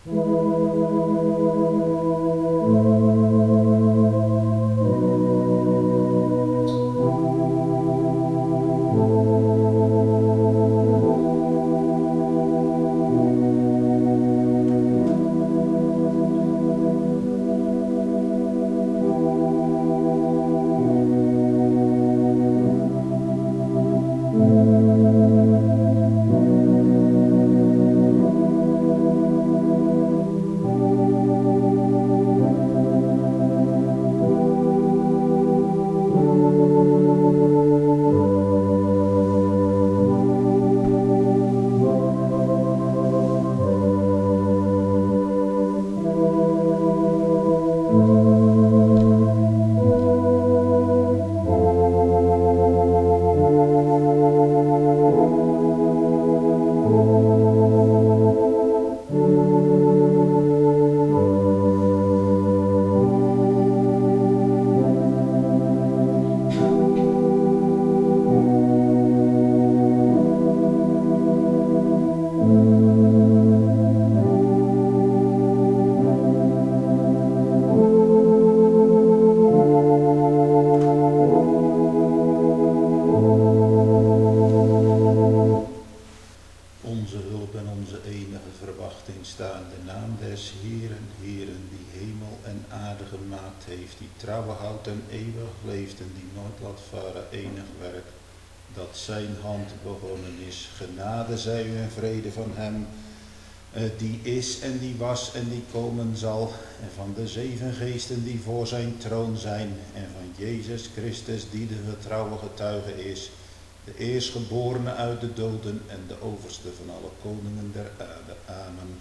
Zijn hand begonnen is. Genade zij u en vrede van hem die is en die was en die komen zal, en van de 7 geesten die voor zijn troon zijn, en van Jezus Christus die de getrouwe getuige is, de eerstgeborene uit de doden en de overste van alle koningen der aarde. Amen.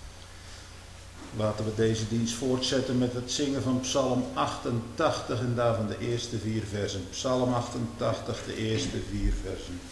Laten we deze dienst voortzetten met het zingen van Psalm 88 en daarvan de eerste 4 versen. Psalm 88, de eerste 4 versen.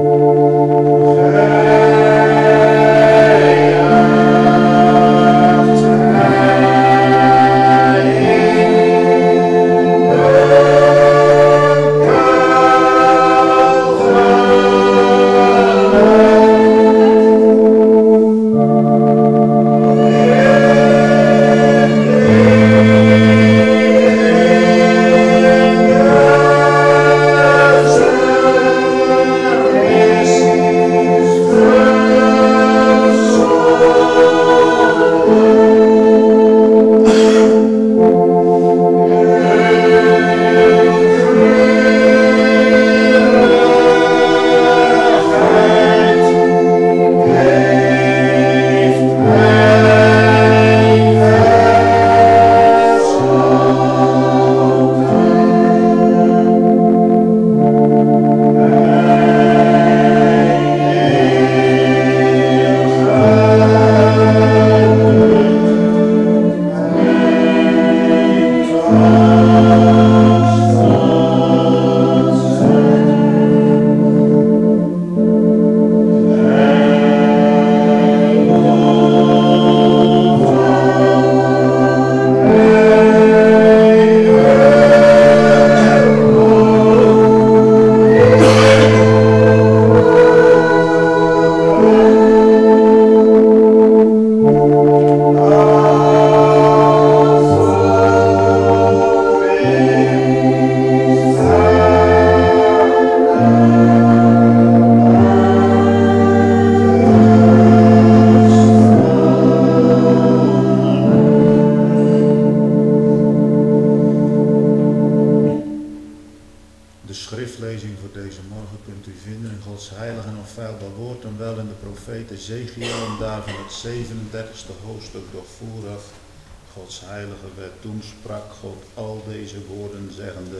Ezechiel en daarvan het 37e hoofdstuk doch vooraf Gods heilige wet. Toen sprak God al deze woorden zeggende: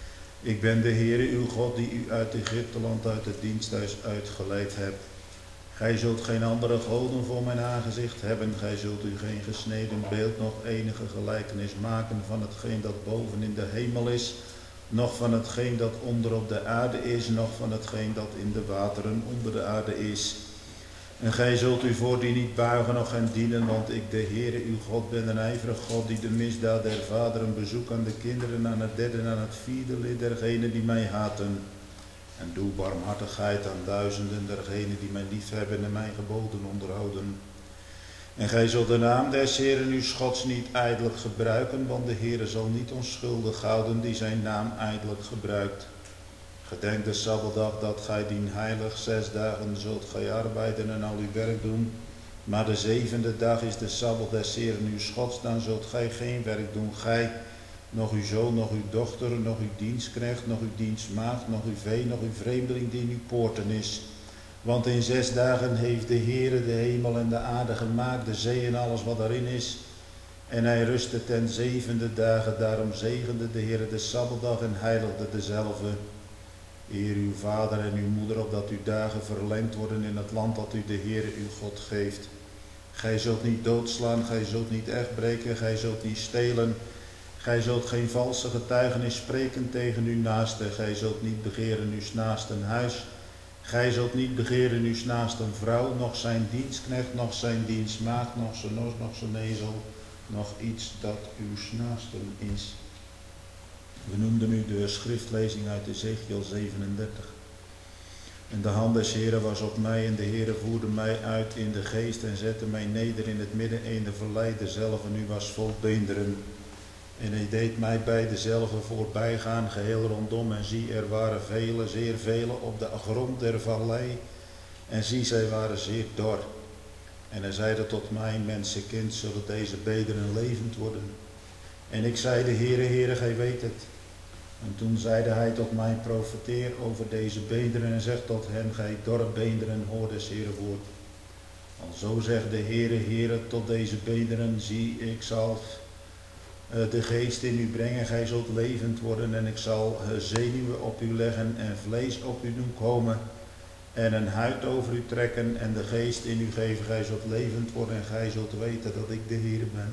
Ik ben de Heere uw God die u uit Egypteland uit het diensthuis uitgeleid hebt. Gij zult geen andere goden voor mijn aangezicht hebben. Gij zult u geen gesneden beeld noch enige gelijkenis maken van hetgeen dat boven in de hemel is, noch van hetgeen dat onder op de aarde is, noch van hetgeen dat in de wateren onder de aarde is. En gij zult u voor die niet buigen noch hen dienen, want ik de Heere uw God ben een ijverig God die de misdaad der vaderen bezoek aan de kinderen, aan het derde en aan het vierde lid dergenen die mij haten. En doe barmhartigheid aan duizenden dergenen die mij liefhebben en mijn geboden onderhouden. En gij zult de naam des Heeren uw Gods niet ijdelijk gebruiken, want de Heere zal niet onschuldig houden die zijn naam ijdelijk gebruikt. Gedenk de Sabbatdag dat gij dien heilig, 6 dagen zult gij arbeiden en al uw werk doen. Maar de 7e dag is de Sabbat des Heeren uw Gods, dan zult gij geen werk doen, gij, nog uw zoon, nog uw dochter, nog uw dienstknecht, nog uw dienstmaagd, nog uw vee, nog uw vreemdeling die in uw poorten is. Want in 6 dagen heeft de Heere de hemel en de aarde gemaakt, de zee en alles wat daarin is. En hij rustte ten 7e dagen, daarom zegende de Heere de Sabbatdag en heiligde dezelve. Eer uw vader en uw moeder, opdat uw dagen verlengd worden in het land dat u de Heere uw God geeft. Gij zult niet doodslaan, gij zult niet echt breken, gij zult niet stelen. Gij zult geen valse getuigenis spreken tegen uw naaste. Gij zult niet begeren uw naasten huis. Gij zult niet begeren uw naasten vrouw, noch zijn dienstknecht, noch zijn dienstmaagd, noch zijn os, noch zijn ezel, noch iets dat uw naasten is. We noemden nu de schriftlezing uit Ezechiel 37. En de hand des Heeren was op mij en de Heere voerde mij uit in de geest en zette mij neder in het midden in de vallei, dezelve nu was vol beenderen. En hij deed mij bij dezelve voorbijgaan geheel rondom en zie er waren vele, zeer vele op de grond der vallei en zie zij waren zeer dor. En hij zeide tot mij, mensenkind, zullen deze beenderen levend worden? En ik zeide, Heere, Heere, gij weet het. En toen zeide hij tot mij, profeteer over deze beenderen en zeg tot hen, gij dorre beenderen, hoor des Heere woord. Alzo zegt de Heere, Heere, tot deze beenderen, zie, ik zal de geest in u brengen, gij zult levend worden en ik zal zenuwen op u leggen en vlees op u doen komen en een huid over u trekken en de geest in u geven, gij zult levend worden en gij zult weten dat ik de Heere ben.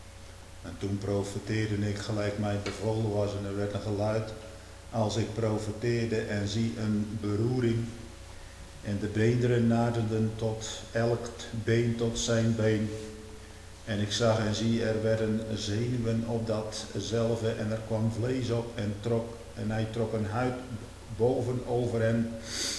En toen profeteerde ik gelijk mij bevolen was en er werd een geluid als ik profeteerde en zie een beroering. En de beenderen naderden tot elk been tot zijn been. En ik zag en zie, er werden zenuwen op datzelfde en er kwam vlees op en hij trok een huid boven over hen.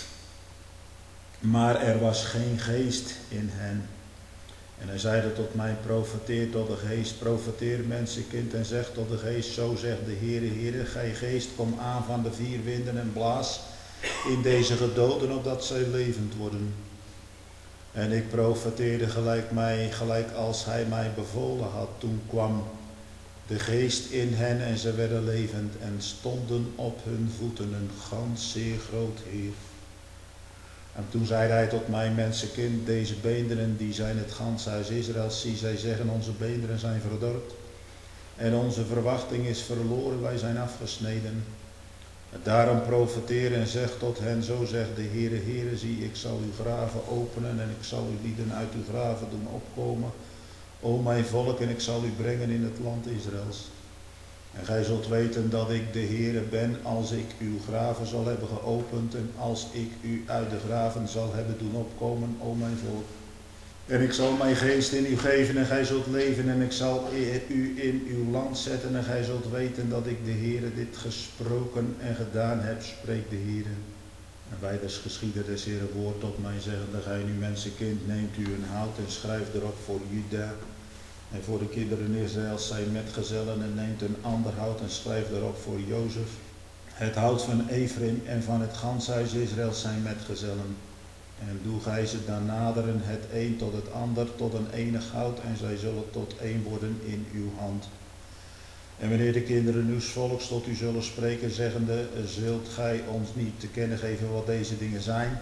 Maar er was geen geest in hen. En hij zeide tot mij, profeteer tot de geest, profeteer mensenkind en zeg tot de geest, zo zegt de Heere, Heere, gij geest, kom aan van de vier winden en blaas in deze gedoden, opdat zij levend worden. En ik profeteerde gelijk als hij mij bevolen had. Toen kwam de geest in hen en ze werden levend en stonden op hun voeten, een gans zeer groot Heer. En toen zei hij tot mij, mensenkind, deze beenderen die zijn het ganse huis Israëls. Zie, zij zeggen, onze beenderen zijn verdorpt en onze verwachting is verloren, wij zijn afgesneden. Daarom profeteer en zeg tot hen, zo zegt de Heere, Heere, zie, ik zal uw graven openen en ik zal uw lieden uit uw graven doen opkomen, o mijn volk, en ik zal u brengen in het land Israëls. En gij zult weten dat ik de Heere ben, als ik uw graven zal hebben geopend en als ik u uit de graven zal hebben doen opkomen, o mijn volk. En ik zal mijn geest in u geven en gij zult leven en ik zal u in uw land zetten en gij zult weten dat ik de Heere dit gesproken en gedaan heb, spreekt de Heere. En wij des geschieden des Heere woord tot mij zeggende, gij nu mensenkind, neemt u een hout en schrijft erop voor Juda. En voor de kinderen Israëls zijn metgezellen en neemt een ander hout en schrijft erop voor Jozef. Het hout van Ephraim en van het ganse huis Israëls zijn metgezellen. En doe gij ze dan naderen het een tot het ander tot een enig hout en zij zullen tot één worden in uw hand. En wanneer de kinderen uws volks tot u zullen spreken zeggende, zult gij ons niet te kennen geven wat deze dingen zijn?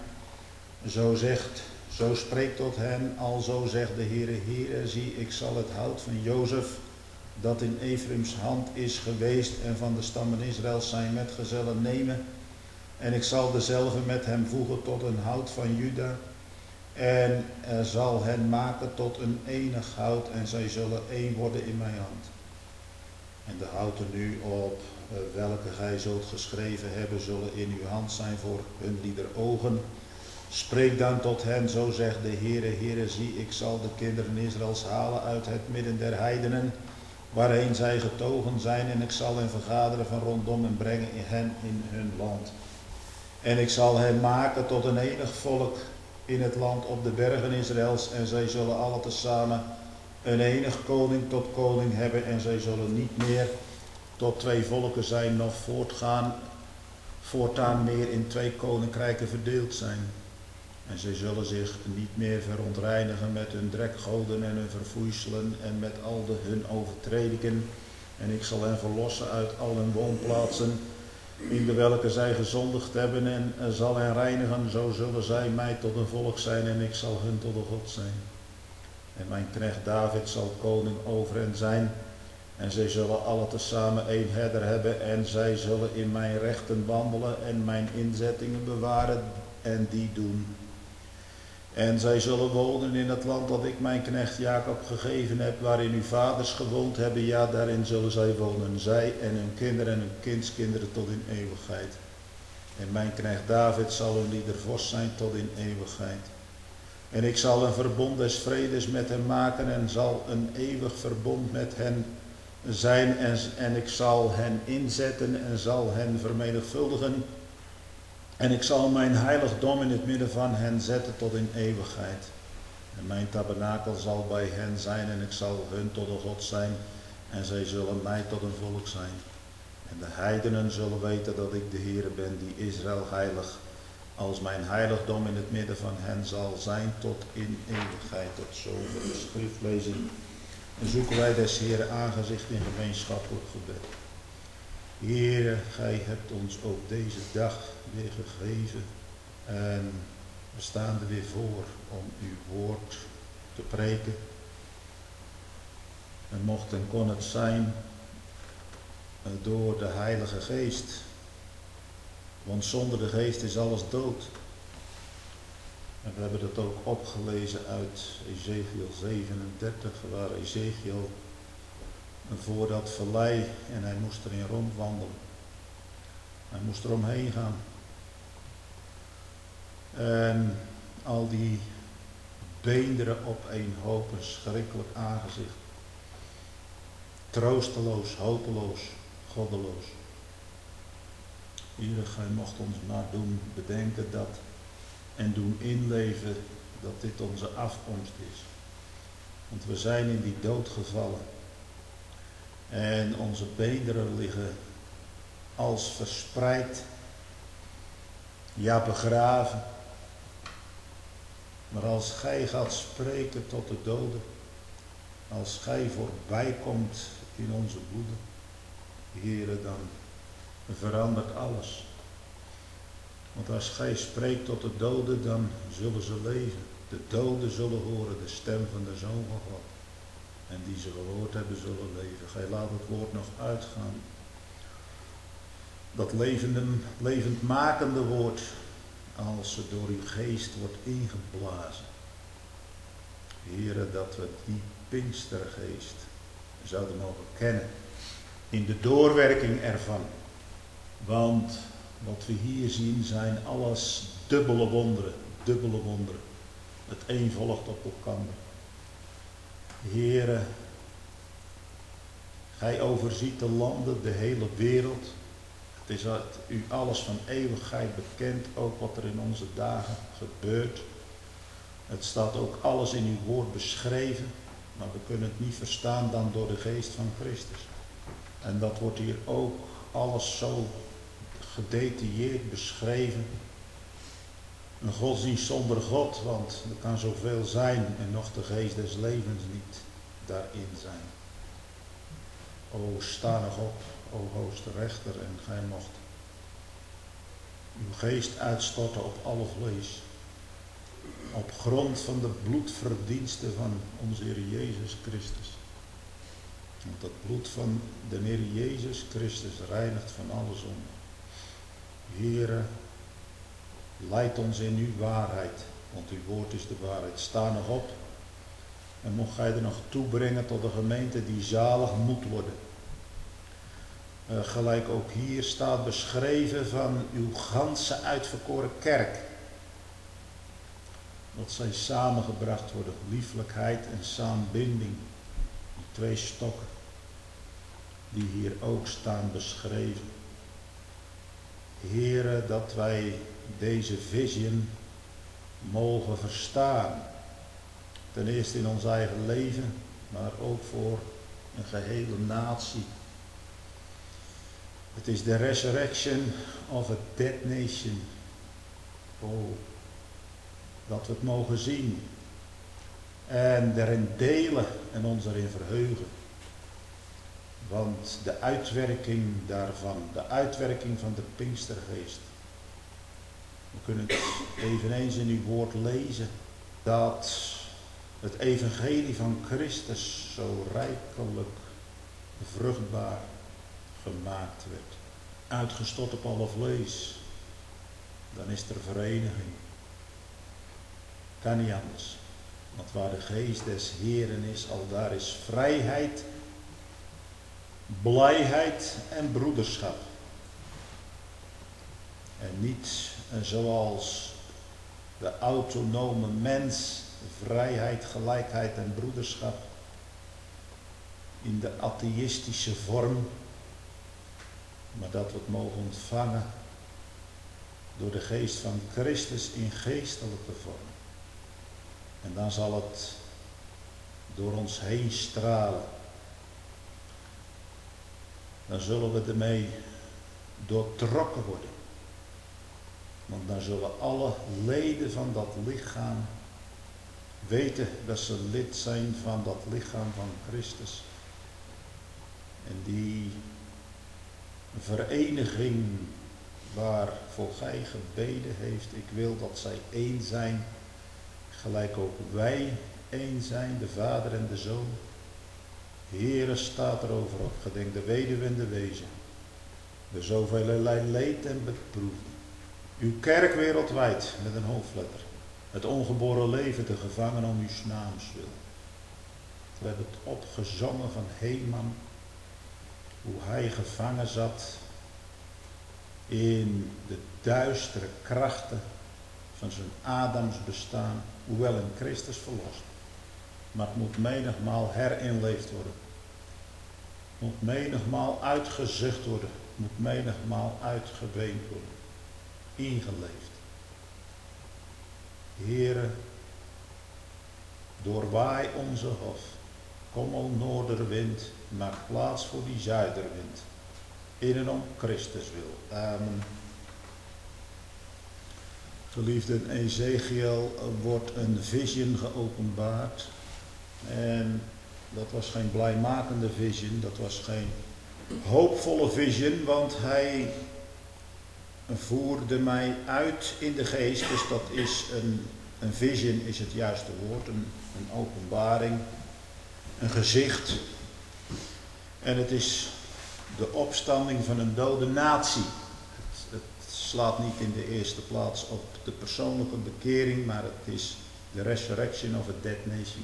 Zo spreekt tot hen, alzo zegt de Heere, Heere, zie, ik zal het hout van Jozef, dat in Ephraims hand is geweest en van de stammen Israëls zijn metgezellen nemen, en ik zal dezelfde met hem voegen tot een hout van Juda, en zal hen maken tot een enig hout, en zij zullen één worden in mijn hand. En de houten nu op welke gij zult geschreven hebben, zullen in uw hand zijn voor hun lieder ogen. Spreek dan tot hen, zo zegt de Heere, Heere, zie, ik zal de kinderen Israëls halen uit het midden der heidenen, waarheen zij getogen zijn, en ik zal hen vergaderen van rondom en brengen hen in hun land. En ik zal hen maken tot een enig volk in het land op de bergen Israëls, en zij zullen alle tezamen een enig koning tot koning hebben, en zij zullen niet meer tot twee volken zijn, noch voortaan meer in twee koninkrijken verdeeld zijn. En zij zullen zich niet meer verontreinigen met hun drekgoden en hun verfoeiselen en met al hun overtredingen. En ik zal hen verlossen uit al hun woonplaatsen, in de welke zij gezondigd hebben, en zal hen reinigen. Zo zullen zij mij tot een volk zijn en ik zal hun tot een God zijn. En mijn knecht David zal koning over hen zijn. En zij zullen alle tezamen één herder hebben, en zij zullen in mijn rechten wandelen en mijn inzettingen bewaren en die doen. En zij zullen wonen in het land dat ik mijn knecht Jacob gegeven heb, waarin uw vaders gewoond hebben, ja, daarin zullen zij wonen, zij en hun kinderen en hun kindskinderen tot in eeuwigheid. En mijn knecht David zal hun liedervorst zijn tot in eeuwigheid. En ik zal een verbond des vredes met hem maken en zal een eeuwig verbond met hen zijn en ik zal hen inzetten en zal hen vermenigvuldigen. En ik zal mijn heiligdom in het midden van hen zetten tot in eeuwigheid. En mijn tabernakel zal bij hen zijn en ik zal hun tot een God zijn en zij zullen mij tot een volk zijn. En de heidenen zullen weten dat ik de Heere ben die Israël heilig, als mijn heiligdom in het midden van hen zal zijn tot in eeuwigheid. Tot zover de schriftlezing. En zoeken wij des Heere aangezicht in gemeenschappelijk gebed. Heere, gij hebt ons ook deze dag weer gegeven en we staan er weer voor om uw woord te preken. En mocht en kon het zijn door de Heilige Geest, want zonder de Geest is alles dood. En we hebben dat ook opgelezen uit Ezekiel 37, waar Ezekiel voor dat vallei en hij moest erin rondwandelen. Hij moest er omheen gaan. En al die beenderen op een hoop, een schrikkelijk aangezicht. Troosteloos, hopeloos, goddeloos. Heere, gij mocht ons maar doen bedenken dat en doen inleven dat dit onze afkomst is. Want we zijn in die dood gevallen. En onze beenderen liggen als verspreid, ja begraven. Maar als gij gaat spreken tot de doden, als gij voorbij komt in onze woede, Heere, dan verandert alles. Want als gij spreekt tot de doden, dan zullen ze leven. De doden zullen horen de stem van de Zoon van God. En die ze gehoord hebben, zullen leven. Gij laat het woord nog uitgaan. Dat levendmakende woord, als het door uw geest wordt ingeblazen. Heere, dat we die Pinkstergeest zouden mogen kennen. In de doorwerking ervan. Want wat we hier zien zijn alles dubbele wonderen. Dubbele wonderen. Het een volgt op elkaar. Heere, gij overziet de landen, de hele wereld. Het is uit u alles van eeuwigheid bekend, ook wat er in onze dagen gebeurt. Het staat ook alles in uw woord beschreven, maar we kunnen het niet verstaan dan door de geest van Christus. En dat wordt hier ook alles zo gedetailleerd beschreven. Een godsdienst zonder God, want er kan zoveel zijn en nog de geest des levens niet daarin zijn. O, sta nog op, o hoogste rechter, en gij mocht uw geest uitstorten op alle vlees. Op grond van de bloedverdiensten van onze Heer Jezus Christus. Want dat bloed van de Heer Jezus Christus reinigt van alle zonde. Heere, leid ons in uw waarheid, want uw woord is de waarheid. Sta nog op en mocht gij er nog toebrengen tot de gemeente die zalig moet worden. Gelijk ook hier staat beschreven van uw ganse uitverkoren kerk. Dat zij samengebracht worden, lieflijkheid en saambinding. Die twee stokken die hier ook staan beschreven. Heere, dat wij deze visie mogen verstaan. Ten eerste in ons eigen leven, maar ook voor een gehele natie. Het is de resurrection of a dead nation. Oh, dat we het mogen zien en erin delen en ons erin verheugen. Want de uitwerking daarvan, de uitwerking van de Pinkstergeest. We kunnen het eveneens in uw woord lezen, dat het evangelie van Christus zo rijkelijk vruchtbaar gemaakt werd. Uitgestort op alle vlees. Dan is er vereniging. Kan niet anders. Want waar de geest des Heeren is, al daar is vrijheid, blijheid en broederschap. En niet zoals de autonome mens, vrijheid, gelijkheid en broederschap in de atheïstische vorm, maar dat we het mogen ontvangen door de geest van Christus in geestelijke vorm. En dan zal het door ons heen stralen. Dan zullen we ermee doortrokken worden. Want dan zullen alle leden van dat lichaam weten dat ze lid zijn van dat lichaam van Christus. En die vereniging waarvoor gij gebeden heeft, ik wil dat zij één zijn, gelijk ook wij één zijn, de Vader en de Zoon. Heere, staat er overop, gedenk de weduwe en de wezen, de zoveelelei leed en beproefde. Uw kerk wereldwijd met een hoofdletter, het ongeboren leven te gevangen om uw naams wil. We hebben het opgezongen van Heman, hoe hij gevangen zat in de duistere krachten van zijn Adams bestaan, hoewel in Christus verlost. Maar het moet menigmaal herinleefd worden. Het moet menigmaal uitgezucht worden. Het moet menigmaal uitgeweend worden. Ingeleefd. Heere, doorwaai onze hof. Kom o noorderwind, maak plaats voor die zuiderwind. In en om Christus wil. Amen. Geliefden, Ezechiel wordt een vision geopenbaard. En dat was geen blijmakende vision, dat was geen hoopvolle vision, want hij voerde mij uit in de geest. Dus dat is een vision is het juiste woord, een openbaring, een gezicht. En het is de opstanding van een dode natie. Het slaat niet in de eerste plaats op de persoonlijke bekering, maar het is de resurrection of a dead nation.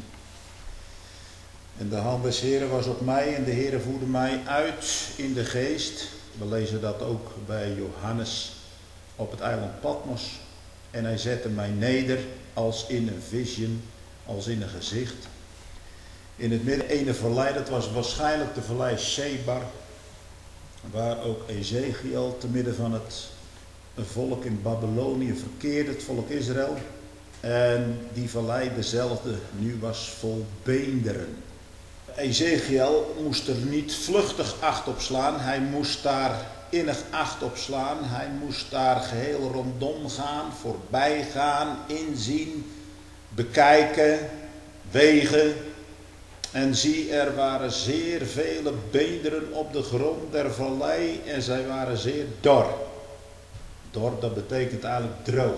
En de hand des Heren was op mij en de Heren voerde mij uit in de geest. We lezen dat ook bij Johannes op het eiland Patmos. En hij zette mij neder als in een vision, als in een gezicht. In het midden ene vallei, dat was waarschijnlijk de vallei Shebar, waar ook Ezechiel te midden van het volk in Babylonië verkeerde, het volk Israël. En die vallei dezelfde nu was vol beenderen. Ezechiel moest er niet vluchtig acht op slaan, hij moest daar innig acht op slaan, hij moest daar geheel rondom gaan, voorbij gaan, inzien, bekijken, wegen. En zie, er waren zeer vele beenderen op de grond der vallei en zij waren zeer dor. Dor, dat betekent eigenlijk droog.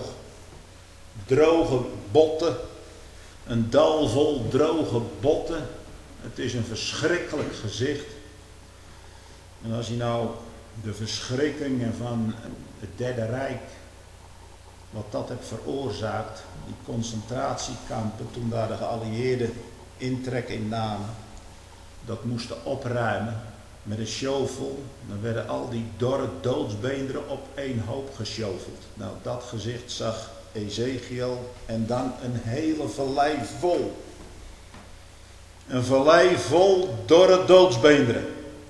Droge botten, een dal vol droge botten. Het is een verschrikkelijk gezicht. En als je nou de verschrikkingen van het Derde Rijk, wat dat heeft veroorzaakt, die concentratiekampen, toen daar de geallieerden intrek in namen, dat moesten opruimen met een shovel. Dan werden al die dorre doodsbeenderen op één hoop geshoveld. Nou, dat gezicht zag Ezechiel en dan een hele vallei vol. Een vallei vol dorre doodsbeenderen.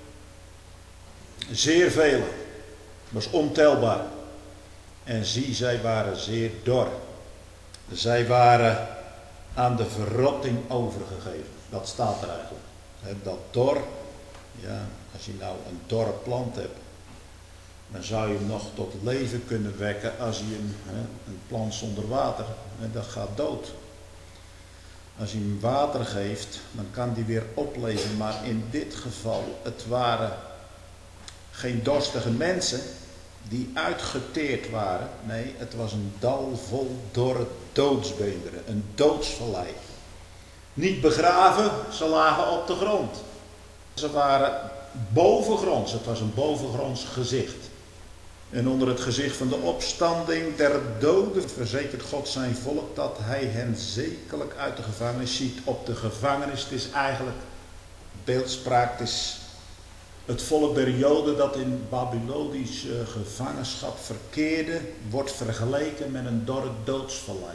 Zeer vele. Was ontelbaar. En zie, zij waren zeer dor. Zij waren aan de verrotting overgegeven. Dat staat er eigenlijk. Dat dor, ja, als je nou een dorre plant hebt, dan zou je hem nog tot leven kunnen wekken als je een plant zonder water, dat gaat dood. Als je hem water geeft, dan kan die weer opleven. Maar in dit geval, het waren geen dorstige mensen die uitgeteerd waren. Nee, het was een dal vol dorre doodsbeenderen. Een doodsvallei. Niet begraven, ze lagen op de grond. Ze waren bovengronds. Het was een bovengronds gezicht. En onder het gezicht van de opstanding der doden verzekert God zijn volk dat hij hen zekerlijk uit de gevangenis ziet. Op de gevangenis, het is eigenlijk beeldspraak, het is het volk der Joden dat in Babylonisch gevangenschap verkeerde, wordt vergeleken met een dorre doodsvallei.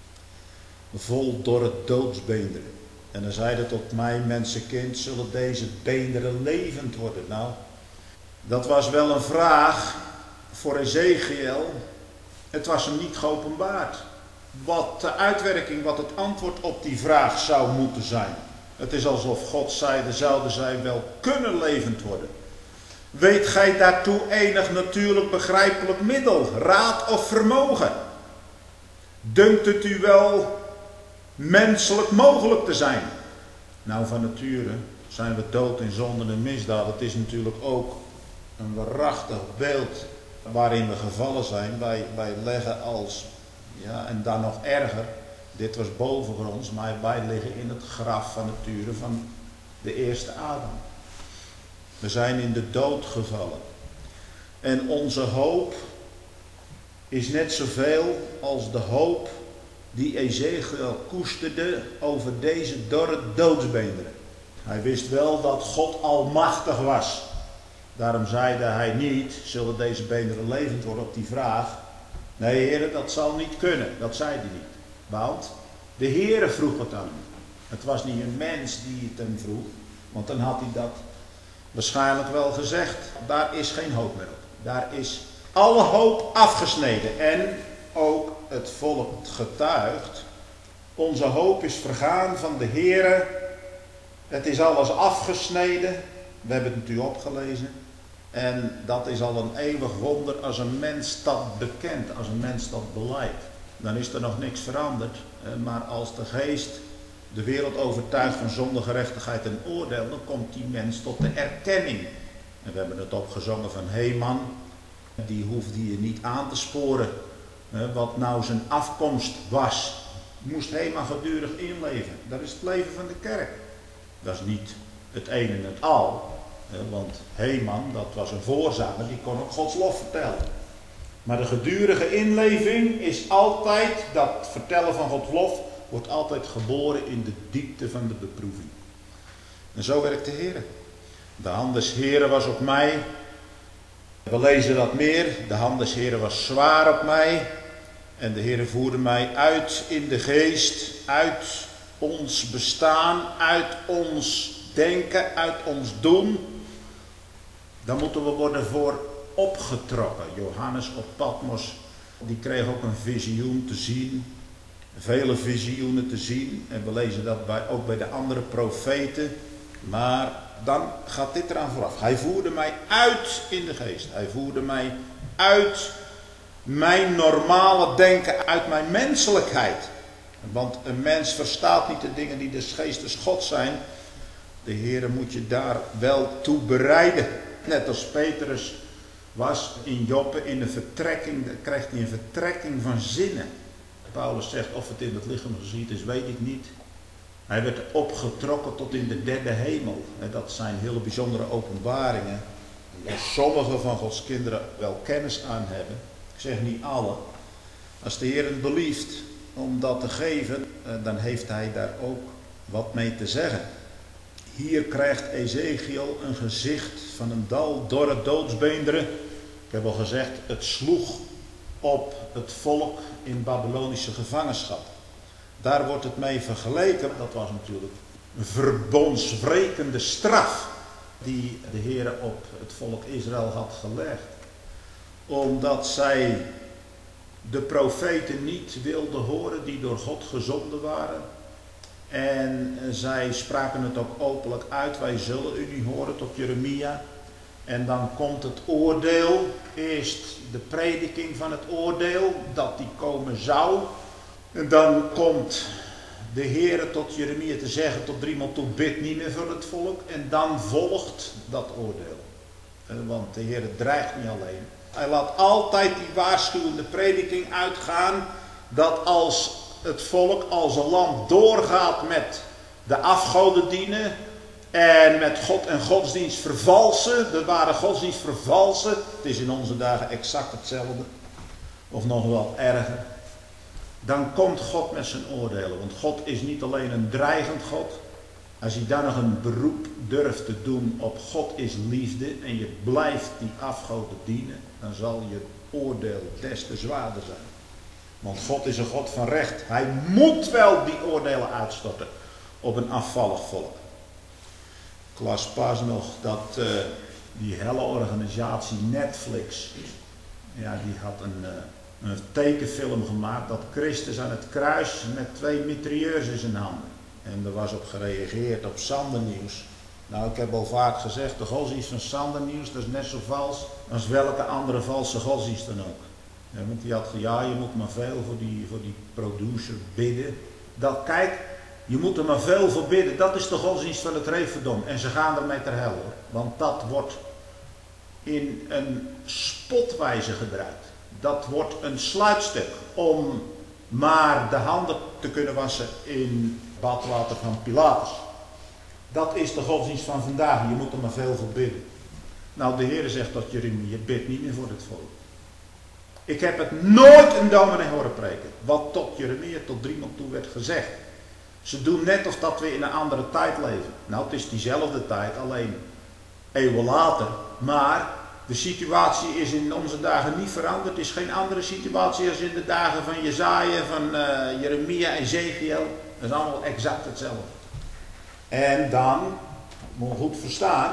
Vol dorre doodsbeenderen. En dan zei hij tot mij, mensenkind, zullen deze beenderen levend worden? Nou, dat was wel een vraag voor Ezechiel. Het was hem niet geopenbaard. Wat de uitwerking, wat het antwoord op die vraag zou moeten zijn. Het is alsof God zeide, zouden zij wel kunnen levend worden? Weet gij daartoe enig natuurlijk begrijpelijk middel, raad of vermogen? Dunkt het u wel menselijk mogelijk te zijn? Nou, van nature zijn we dood in zonde en misdaad. Het is natuurlijk ook een waarachtig beeld waarin we gevallen zijn. Wij leggen als, ja, en dan nog erger, dit was bovengronds, maar wij liggen in het graf van nature van de eerste Adam. We zijn in de dood gevallen. En onze hoop is net zoveel als de hoop die Ezechiel koesterde over deze dorre doodsbeenderen. Hij wist wel dat God almachtig was. Daarom zeide hij niet, zullen deze beenderen levend worden, op die vraag. Nee, Heere, dat zal niet kunnen. Dat zei hij niet. Want de Heere vroeg het aan hem. Het was niet een mens die het hem vroeg. Want dan had hij dat waarschijnlijk wel gezegd. Daar is geen hoop meer op. Daar is alle hoop afgesneden. En ook het volk getuigt. Onze hoop is vergaan van de Heere. Het is alles afgesneden. We hebben het natuurlijk opgelezen. En dat is al een eeuwig wonder als een mens dat bekent, als een mens dat belijdt. Dan is er nog niks veranderd. Maar als de geest de wereld overtuigt van zonde, gerechtigheid en oordeel, dan komt die mens tot de erkenning. En we hebben het opgezongen van Heman. Die hoefde je niet aan te sporen. Wat nou zijn afkomst was, moest Heman gedurig inleven. Dat is het leven van de kerk. Dat is niet het een en het al. Want Heman, dat was een voorzanger, die kon ook Gods lof vertellen. Maar de gedurige inleving is altijd, dat vertellen van Gods lof, wordt altijd geboren in de diepte van de beproeving. En zo werkt de Heer. De hand des Heeren was op mij. We lezen dat meer. De hand des Heeren was zwaar op mij. En de Heer voerde mij uit in de geest, uit ons bestaan, uit ons denken, uit ons doen. Daar moeten we worden voor opgetrokken. Johannes op Patmos, die kreeg ook een visioen te zien. Vele visioenen te zien. En we lezen dat ook bij de andere profeten. Maar dan gaat dit eraan vooraf. Hij voerde mij uit in de geest. Hij voerde mij uit mijn normale denken, uit mijn menselijkheid. Want een mens verstaat niet de dingen die des geestes God zijn. De Heere moet je daar wel toe bereiden. Net als Petrus was in Joppe in een vertrekking, dan krijgt hij een vertrekking van zinnen. Paulus zegt of het in het lichaam gezien is, weet ik niet. Hij werd opgetrokken tot in de derde hemel. En dat zijn hele bijzondere openbaringen. Waar sommigen van Gods kinderen wel kennis aan hebben. Ik zeg niet alle. Als de Heer het belieft om dat te geven, dan heeft hij daar ook wat mee te zeggen. Hier krijgt Ezekiel een gezicht van een dal, dorre doodsbeenderen. Ik heb al gezegd, het sloeg op het volk in Babylonische gevangenschap. Daar wordt het mee vergeleken. Dat was natuurlijk een verbondswrekende straf die de Heer op het volk Israël had gelegd. Omdat zij de profeten niet wilden horen die door God gezonden waren. En zij spraken het ook openlijk uit, wij zullen u niet horen, tot Jeremia. En dan komt het oordeel, eerst de prediking van het oordeel, dat die komen zou. En dan komt de Heere tot Jeremia te zeggen, tot 3 maal toe, bid niet meer voor het volk. En dan volgt dat oordeel. Want de Heere dreigt niet alleen. Hij laat altijd die waarschuwende prediking uitgaan, dat als het volk als een lam doorgaat met de afgoden dienen en met God en godsdienst vervalsen, de ware godsdienst vervalsen. Het is in onze dagen exact hetzelfde, of nog wel erger. Dan komt God met zijn oordelen, want God is niet alleen een dreigend God. Als je dan nog een beroep durft te doen op God is liefde en je blijft die afgoden dienen, dan zal je oordeel des te zwaarder zijn. Want God is een God van recht. Hij moet wel die oordelen uitstorten op een afvallig volk. Ik las pas nog dat die helle organisatie Netflix, ja, die had een tekenfilm gemaakt dat Christus aan het kruis met 2 mitrailleurs in zijn handen. En er was op gereageerd op Sandernieuws. Nou, ik heb al vaak gezegd, de godsdienst van Sandernieuws, dat is net zo vals als welke andere valse godsdienst dan ook. Ja, want die had ja, je moet maar veel voor die producer bidden. Dat, kijk, je moet er maar veel voor bidden. Dat is de godsdienst van het Referdom. En ze gaan ermee ter hel, hoor. Want dat wordt in een spotwijze gebruikt. Dat wordt een sluitstuk om maar de handen te kunnen wassen in badwater van Pilatus. Dat is de godsdienst van vandaag. Je moet er maar veel voor bidden. Nou, de Heer zegt tot Jeremia, je bidt niet meer voor het volk. Ik heb het nooit een dominee horen preken. Wat tot Jeremia tot 3 maal toe werd gezegd. Ze doen net of dat we in een andere tijd leven. Nou, het is diezelfde tijd, alleen eeuwen later. Maar de situatie is in onze dagen niet veranderd. Het is geen andere situatie als in de dagen van Jesaja, van Jeremia, Ezekiel. Dat is allemaal exact hetzelfde. En dan, moet je goed verstaan,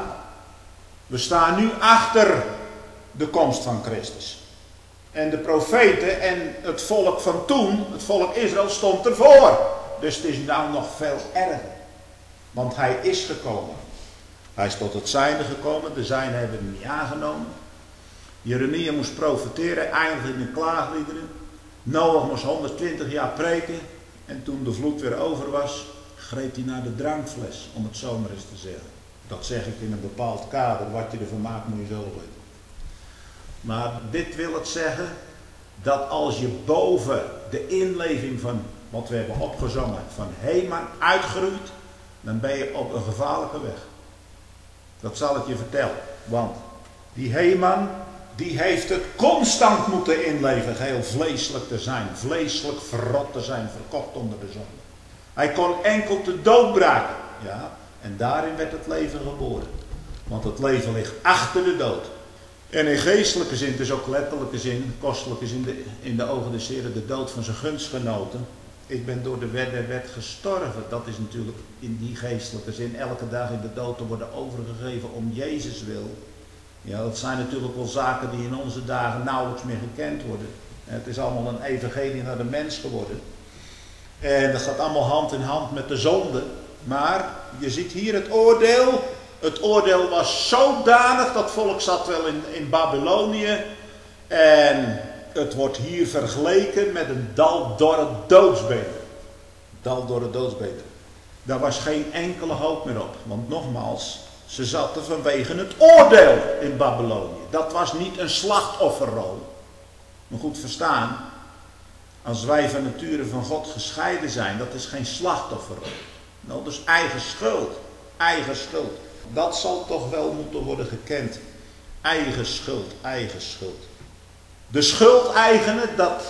we staan nu achter de komst van Christus. En de profeten en het volk van toen, het volk Israël, stond ervoor. Dus het is nou nog veel erger. Want hij is gekomen. Hij is tot het zijne gekomen, de zijnen hebben hem niet aangenomen. Jeremia moest profeteren, eindigde in de klaagliederen. Noach moest 120 jaar preken. En toen de vloed weer over was, greep hij naar de drankfles, om het zo maar eens te zeggen. Dat zeg ik in een bepaald kader, wat je ervan maakt moet je zelf weten. Maar dit wil het zeggen, dat als je boven de inleving van, wat we hebben opgezongen, van Heman uitgroeit, dan ben je op een gevaarlijke weg. Dat zal ik je vertellen. Want die Heman, die heeft het constant moeten inleven, heel vleeselijk te zijn, vleeselijk verrot te zijn, verkocht onder de zon. Hij kon enkel de dood braken. Ja, en daarin werd het leven geboren. Want het leven ligt achter de dood. En in geestelijke zin, dus ook letterlijke zin, kostelijke zin, in de ogen des Heren de dood van zijn gunstgenoten. Ik ben door de wet der wet gestorven. Dat is natuurlijk in die geestelijke zin elke dag in de dood te worden overgegeven om Jezus wil. Ja, dat zijn natuurlijk wel zaken die in onze dagen nauwelijks meer gekend worden. Het is allemaal een evangelie naar de mens geworden. En dat gaat allemaal hand in hand met de zonde. Maar je ziet hier het oordeel. Het oordeel was zodanig, dat volk zat wel in Babylonië. En het wordt hier vergeleken met een dal door het doodsbeenderen. Dal door het doodsbeenderen. Daar was geen enkele hoop meer op. Want nogmaals, ze zaten vanwege het oordeel in Babylonië. Dat was niet een slachtofferrol. Maar goed verstaan, als wij van nature van God gescheiden zijn, dat is geen slachtofferrol. Nou, dat is eigen schuld. Eigen schuld. Dat zal toch wel moeten worden gekend. Eigen schuld, eigen schuld. De schuldeigenen, dat,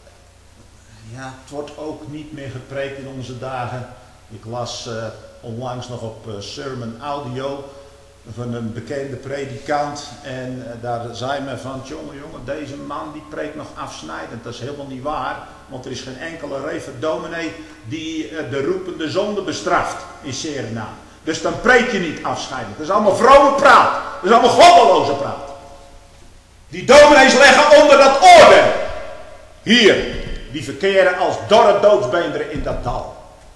ja, het wordt ook niet meer gepreekt in onze dagen. Ik las onlangs nog op Sermon Audio van een bekende predikant. En daar zei men van, jongen, deze man die preekt nog afsnijdend. Dat is helemaal niet waar. Want er is geen enkele rever dominee die de roepende zonde bestraft in zere naam. Dus dan preek je niet afscheidend. Dat is allemaal vrome praat. Dat is allemaal goddeloze praat. Die dominees leggen onder dat oordeel. Hier, die verkeren als dorre doodsbeenderen in dat dal.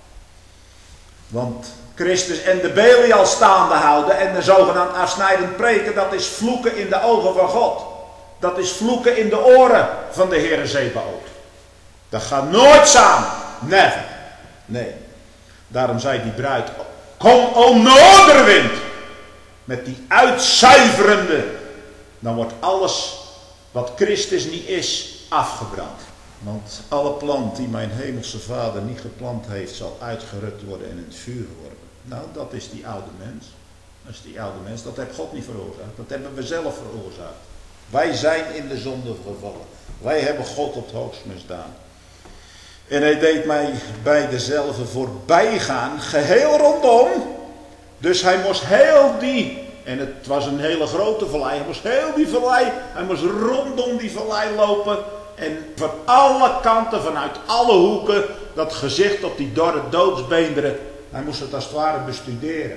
Want Christus en de Belial staande houden en de zogenaamd afsnijdend preken, dat is vloeken in de ogen van God. Dat is vloeken in de oren van de Heere Zebaoth. Dat gaat nooit samen. Never. Nee. Daarom zei die bruid, kom o noorderwind. Met die uitzuiverende. Dan wordt alles wat Christus niet is afgebrand. Want alle plant die mijn hemelse vader niet geplant heeft, zal uitgerukt worden en in het vuur geworpen. Nou, dat is die oude mens. Dat is die oude mens. Dat heeft God niet veroorzaakt. Dat hebben we zelf veroorzaakt. Wij zijn in de zonde gevallen. Wij hebben God op het hoogst misdaan. En hij deed mij bij dezelfde voorbij gaan, geheel rondom. Dus hij moest heel die, en het was een hele grote vallei, hij moest heel die vallei, hij moest rondom die vallei lopen. En van alle kanten, vanuit alle hoeken, dat gezicht op die dorre doodsbeenderen, hij moest het als het ware bestuderen.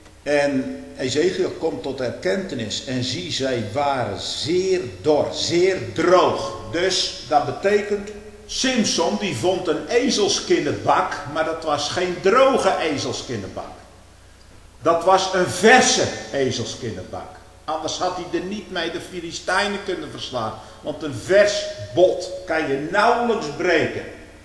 En Ezekiel komt tot erkentenis en zie, zij waren zeer dor, zeer droog. Dus dat betekent, Simson die vond een ezelskinnenbak, maar dat was geen droge ezelskinnenbak. Dat was een verse ezelskinnenbak. Anders had hij er niet mee de Filistijnen kunnen verslaan. Want een vers bot kan je nauwelijks breken.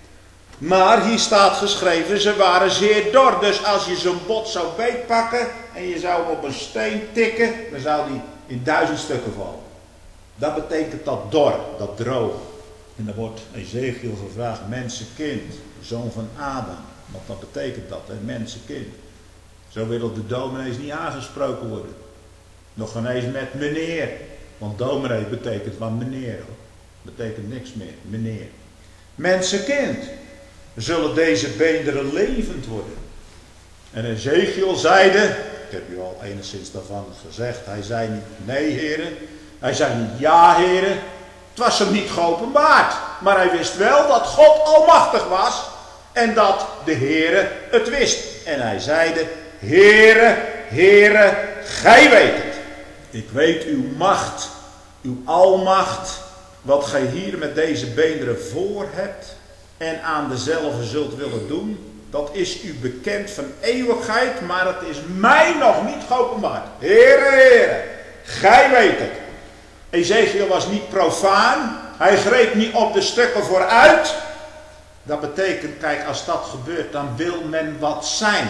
Maar hier staat geschreven, ze waren zeer dor. Dus als je zo'n bot zou beetpakken en je zou hem op een steen tikken, dan zou die in 1000 stukken vallen. Dat betekent dat dor, dat droog. En dan wordt Ezekiel gevraagd, mensenkind, zoon van Adam. Wat betekent dat, een mensenkind? Zo willen de dominees niet aangesproken worden. Nog geen eens met meneer. Want dominee betekent van meneer. Betekent niks meer, meneer. Mensenkind, zullen deze beenderen levend worden? En Ezekiel zeide, ik heb u al enigszins daarvan gezegd, hij zei niet, nee heren, Hij zei niet, ja heren, het was hem niet geopenbaard. Maar hij wist wel dat God almachtig was en dat de Heere het wist. En hij zeide, Heere, Heere, gij weet het. Ik weet uw macht, uw almacht, wat gij hier met deze beenderen voor hebt en aan dezelfde zult willen doen. Dat is u bekend van eeuwigheid, maar het is mij nog niet geopenbaard. Heere, Heere, gij weet het. Ezekiel was niet profaan. Hij greep niet op de stukken vooruit. Dat betekent, kijk, als dat gebeurt, dan wil men wat zijn.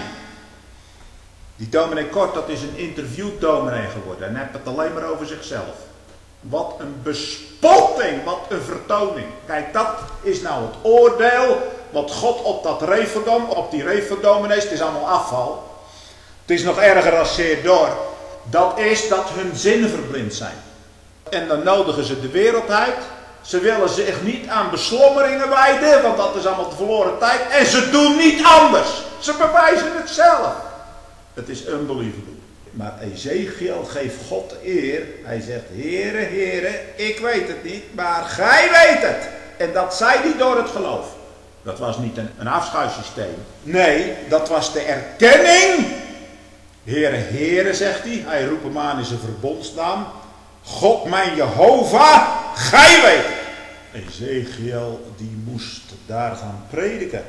Die dominee Kort, dat is een interviewdominee geworden. En hij heeft het alleen maar over zichzelf. Wat een bespotting, wat een vertoning. Kijk, dat is nou het oordeel wat God op dat Referdom, op die Referdominees, het is allemaal afval. Het is nog erger als Seerdor. Dat is dat hun zinnen verblind zijn. En dan nodigen ze de wereld uit. Ze willen zich niet aan beslommeringen wijden, want dat is allemaal de verloren tijd. En ze doen niet anders. Ze bewijzen het zelf. Het is unbelievable. Maar Ezekiel geeft God de eer. Hij zegt, Heere, Heere, ik weet het niet, maar gij weet het. En dat zei hij door het geloof. Dat was niet een afschuifsysteem. Nee, dat was de erkenning. Heere, Heere, zegt hij. Hij roept hem aan in zijn verbondsnaam. God mijn Jehovah, gij weet het. Ezekiel die moest daar gaan prediken.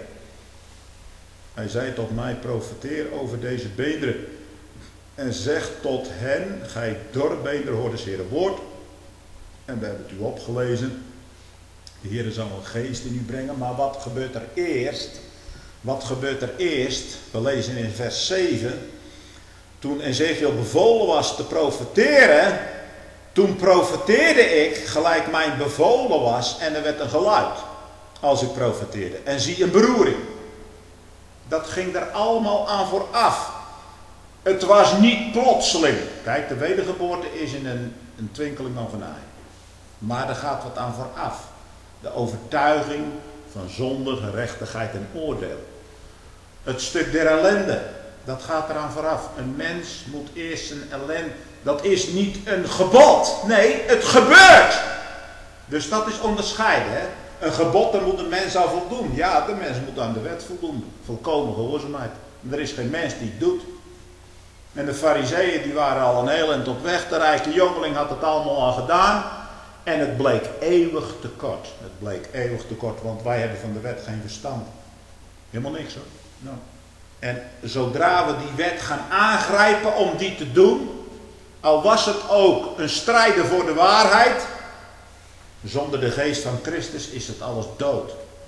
Hij zei tot mij, profeteer over deze beenderen. En zeg tot hen, gij dorre beenderen, hoort de Heere woord. En we hebben het u opgelezen. De Heere zal een geest in u brengen. Maar wat gebeurt er eerst? Wat gebeurt er eerst? We lezen in vers 7. Toen Ezekiel bevolen was te profeteren. Toen profeteerde ik gelijk mijn bevolen was. En er werd een geluid. Als ik profeteerde. En zie een beroering. Dat ging er allemaal aan vooraf. Het was niet plotseling. Kijk, de wedergeboorte is in een twinkeling van een eye. Maar er gaat wat aan vooraf. De overtuiging van zonde, gerechtigheid en oordeel. Het stuk der ellende, dat gaat eraan vooraf. Een mens moet eerst zijn ellende. Dat is niet een gebod. Nee, het gebeurt. Dus dat is onderscheiden. Hè? Een gebod, daar moet een mens aan voldoen. Ja, de mens moet aan de wet voldoen. Volkomen gehoorzaamheid. Maar er is geen mens die het doet. En de farizeeën die waren al een heel eind op weg. De rijke jongeling had het allemaal al gedaan. En het bleek eeuwig tekort. Het bleek eeuwig tekort, want wij hebben van de wet geen verstand. Helemaal niks hoor. Nou. En zodra we die wet gaan aangrijpen om die te doen, al was het ook een strijden voor de waarheid, zonder de geest van Christus is het alles dood.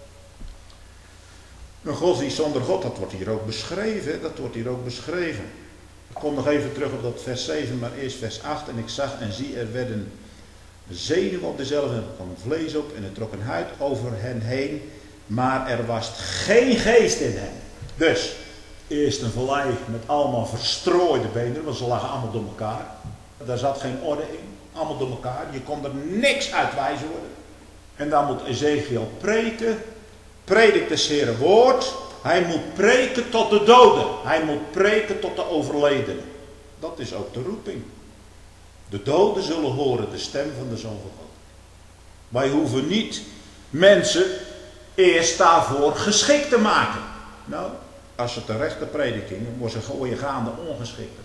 Een godsdienst zonder God, dat wordt hier ook beschreven. Dat wordt hier ook beschreven. Ik kom nog even terug op dat vers 7, maar eerst vers 8. En ik zag en zie, er werden zenuwen op dezelfde, en er kwam een vlees op en er trok een huid over hen heen, maar er was geen geest in hen. Dus, eerst een vallei met allemaal verstrooide beenderen, want ze lagen allemaal door elkaar. Daar zat geen orde in, allemaal door elkaar, je kon er niks uitwijzen worden. En dan moet Ezekiel preken, predikt de Heere woord, hij moet preken tot de doden, hij moet preken tot de overledenen. Dat is ook de roeping. De doden zullen horen de stem van de Zoon van God. Wij hoeven niet mensen eerst daarvoor geschikt te maken. Nou, als het een rechte prediking is, word je gaande ongeschikter.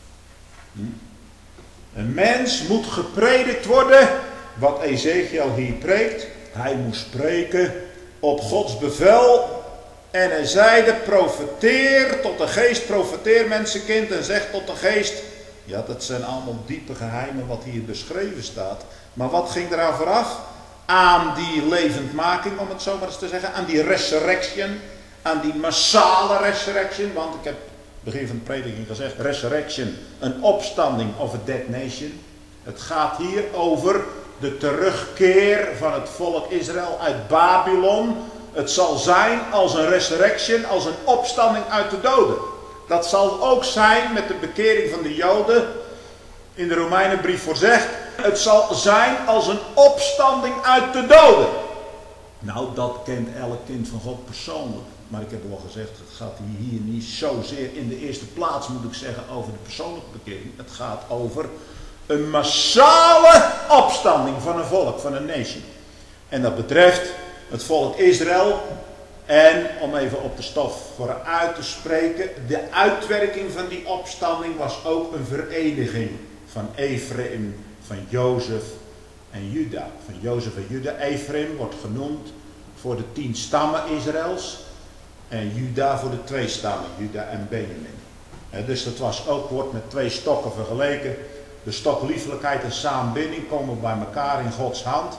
Een mens moet gepredikt worden, wat Ezekiel hier preekt. Hij moest spreken op Gods bevel. En hij zeide, profeteer tot de geest, profeteer mensenkind en zeg tot de geest. Ja, dat zijn allemaal diepe geheimen wat hier beschreven staat. Maar wat ging eraan vooraf? Aan die levendmaking, om het zo maar eens te zeggen. Aan die resurrection. Aan die massale resurrection. Want ik heb begin van de prediking gezegd. Resurrection, een opstanding of a dead nation. Het gaat hier over de terugkeer van het volk Israël uit Babylon. Het zal zijn als een resurrection, als een opstanding uit de doden. Dat zal ook zijn met de bekering van de Joden. In de Romeinenbrief voorzegt. Het zal zijn als een opstanding uit de doden. Nou, dat kent elk kind van God persoonlijk. Maar ik heb al gezegd, het gaat hier niet zozeer in de eerste plaats, moet ik zeggen, over de persoonlijke bekering. Het gaat over Een massale opstanding van een volk, van een nation. En dat betreft het volk Israël. En om even op de stof vooruit te spreken, de uitwerking van die opstanding was ook een vereniging van Ephraim, van Jozef en Juda. Van Jozef en Juda. Ephraim wordt genoemd voor de 10 stammen Israëls en Juda voor de 2 stammen, Juda en Benjamin. Dus dat wordt met 2 stokken vergeleken. De stok liefelijkheid en samenbinding komen bij elkaar in Gods hand.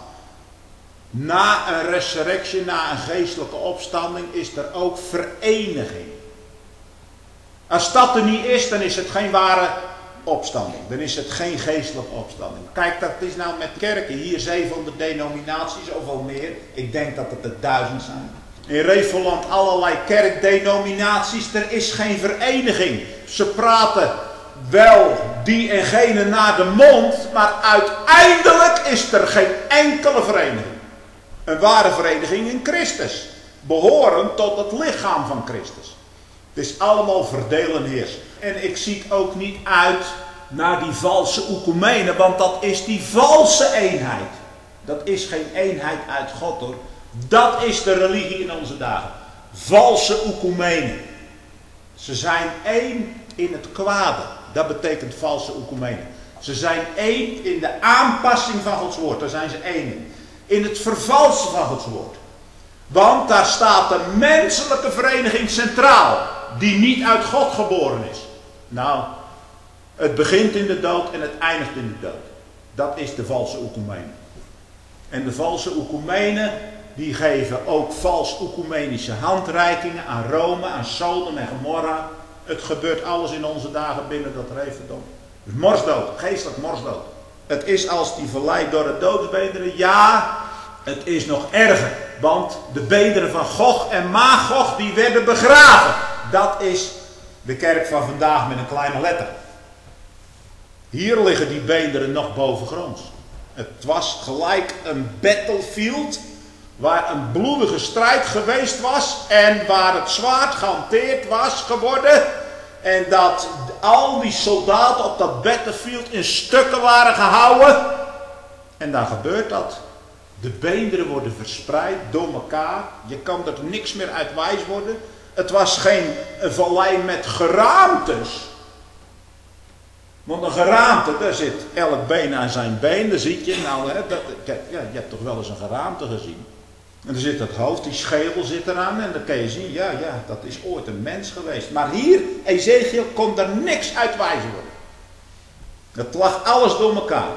Na een resurrectie, na een geestelijke opstanding, is er ook vereniging. Als dat er niet is, dan is het geen ware opstanding. Dan is het geen geestelijke opstanding. Kijk, dat is nou met kerken. Hier 700 denominaties, of al meer. Ik denk dat het er 1000 zijn. In Reveland allerlei kerkdenominaties. Er is geen vereniging. Ze praten wel die en gene naar de mond, maar uiteindelijk is er geen enkele vereniging. Een ware vereniging in Christus. Behorend tot het lichaam van Christus. Het is allemaal verdelen heers. En ik zie ook niet uit naar die valse oekumenen, want dat is die valse eenheid. Dat is geen eenheid uit God hoor. Dat is de religie in onze dagen. Valse oekumenen. Ze zijn één in het kwade. Dat betekent valse oekumenen. Ze zijn één in de aanpassing van Gods woord. Daar zijn ze één in. In het vervalsen van Gods woord. Want daar staat de menselijke vereniging centraal. Die niet uit God geboren is. Nou, het begint in de dood en het eindigt in de dood. Dat is de valse oekumenen. En de valse oekumenen, die geven ook vals oekumenische handreikingen aan Rome, aan Sodom en Gomorra. Het gebeurt alles in onze dagen binnen dat Reverdom. Dus morsdood, geestelijk morsdood. Het is als die verleid door de doodsbeenderen. Ja, het is nog erger. Want de beenderen van Gog en Magog, die werden begraven. Dat is de kerk van vandaag met een kleine letter. Hier liggen die beenderen nog bovengronds. Het was gelijk een battlefield waar een bloedige strijd geweest was en waar het zwaard gehanteerd was geworden. En dat al die soldaten op dat battlefield in stukken waren gehouden. En dan gebeurt dat. De beenderen worden verspreid door elkaar. Je kan er niks meer uit wijs worden. Het was geen vallei met geraamtes. Want een geraamte, daar zit elk been aan zijn been. Daar zie je, nou, je hebt toch wel eens een geraamte gezien. En dan zit het hoofd, die schedel zit eraan. En dan kun je zien, ja, dat is ooit een mens geweest. Maar hier, Ezekiel, kon er niks uit wijs worden. Het lag alles door elkaar.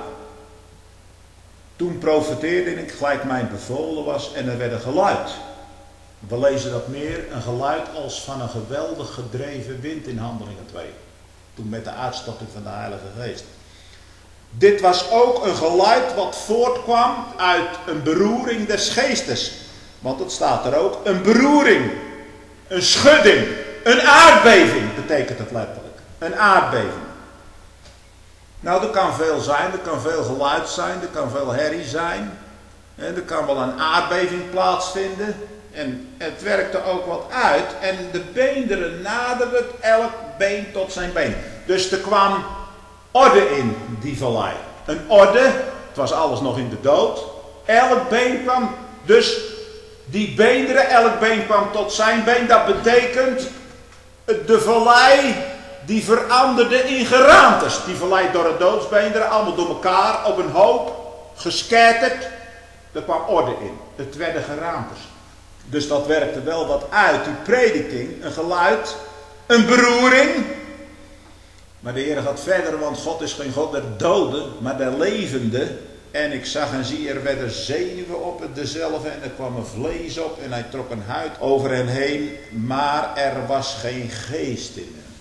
Toen profeteerde ik, gelijk mij bevolen was, en er werd een geluid. We lezen dat meer, een geluid als van een geweldig gedreven wind in Handelingen 2. Toen met de uitstorting van de Heilige Geest. Dit was ook een geluid wat voortkwam uit een beroering des geestes. Want het staat er ook, een beroering, een schudding, een aardbeving betekent het letterlijk. Een aardbeving. Nou, er kan veel zijn, er kan veel geluid zijn, er kan veel herrie zijn. En er kan wel een aardbeving plaatsvinden. En het werkte ook wat uit. En de beenderen naderden elk been tot zijn been. Dus er kwam orde in die vallei. Een orde, het was alles nog in de dood. Elk been kwam, dus die beenderen, elk been kwam tot zijn been. Dat betekent, de vallei die veranderde in geraamtes. Die vallei door de doodsbeenderen, allemaal door elkaar, op een hoop, gescatterd. Er kwam orde in. Het werden geraamtes. Dus dat werkte wel wat uit, die prediking, een geluid, een beroering. Maar de Heer gaat verder, want God is geen God der doden, maar der levenden. En ik zag en zie, er werden zenuwen op dezelfde en er kwam een vlees op en hij trok een huid over hen heen, maar er was geen geest in hem.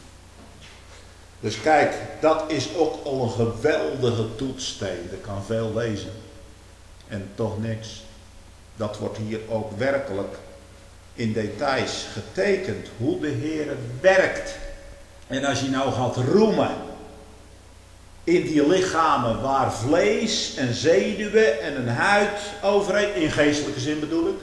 Dus kijk, dat is ook al een geweldige toetssteen. Er kan veel lezen en toch niks. Dat wordt hier ook werkelijk in details getekend. Hoe de Heer werkt. En als je nou gaat roemen in die lichamen waar vlees en zenuwen en een huid overheen, in geestelijke zin bedoel ik,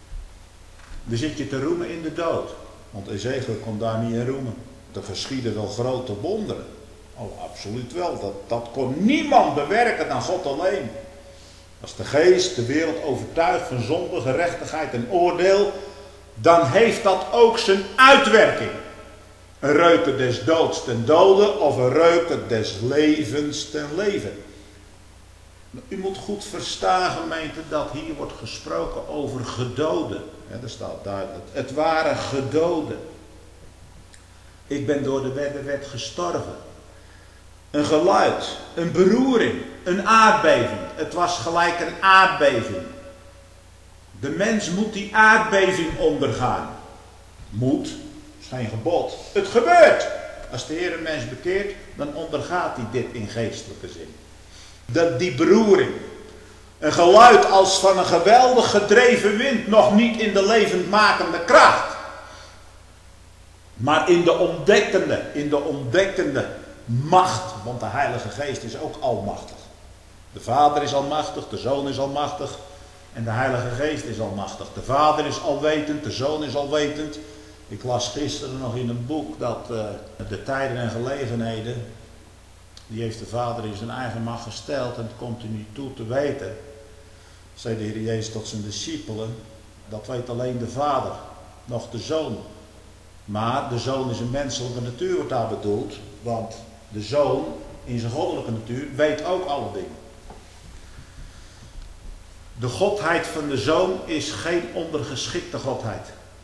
dan zit je te roemen in de dood. Want Ezekiel kon daar niet in roemen. Er geschieden wel grote wonderen. Oh, absoluut wel. Dat kon niemand bewerken dan God alleen. Als de geest de wereld overtuigt van zonde, gerechtigheid en oordeel, dan heeft dat ook zijn uitwerking. Een reuker des doods ten dode of een reuker des levens ten leven. U moet goed verstaan, gemeente, dat hier wordt gesproken over gedoden. Ja, dat staat duidelijk. Het waren gedoden. Ik ben door de wet gestorven. Een geluid, een beroering, een aardbeving. Het was gelijk een aardbeving. De mens moet die aardbeving ondergaan. Moet, is geen gebod. Het gebeurt. Als de Heer een mens bekeert, dan ondergaat hij dit in geestelijke zin. Die beroering. Een geluid als van een geweldig gedreven wind, nog niet in de levendmakende kracht. Maar in de ontdekkende macht. Want de Heilige Geest is ook almachtig. De Vader is almachtig, de Zoon is almachtig. En de Heilige Geest is almachtig. De Vader is alwetend, de Zoon is alwetend. Ik las gisteren nog in een boek dat de tijden en gelegenheden, die heeft de Vader in zijn eigen macht gesteld en het komt u niet toe te weten. Zei de Heer Jezus tot zijn discipelen, dat weet alleen de Vader, nog de Zoon. Maar de Zoon is een menselijke natuur, wordt daar bedoeld, want de Zoon in zijn goddelijke natuur weet ook alle dingen. De godheid van de Zoon is geen ondergeschikte godheid.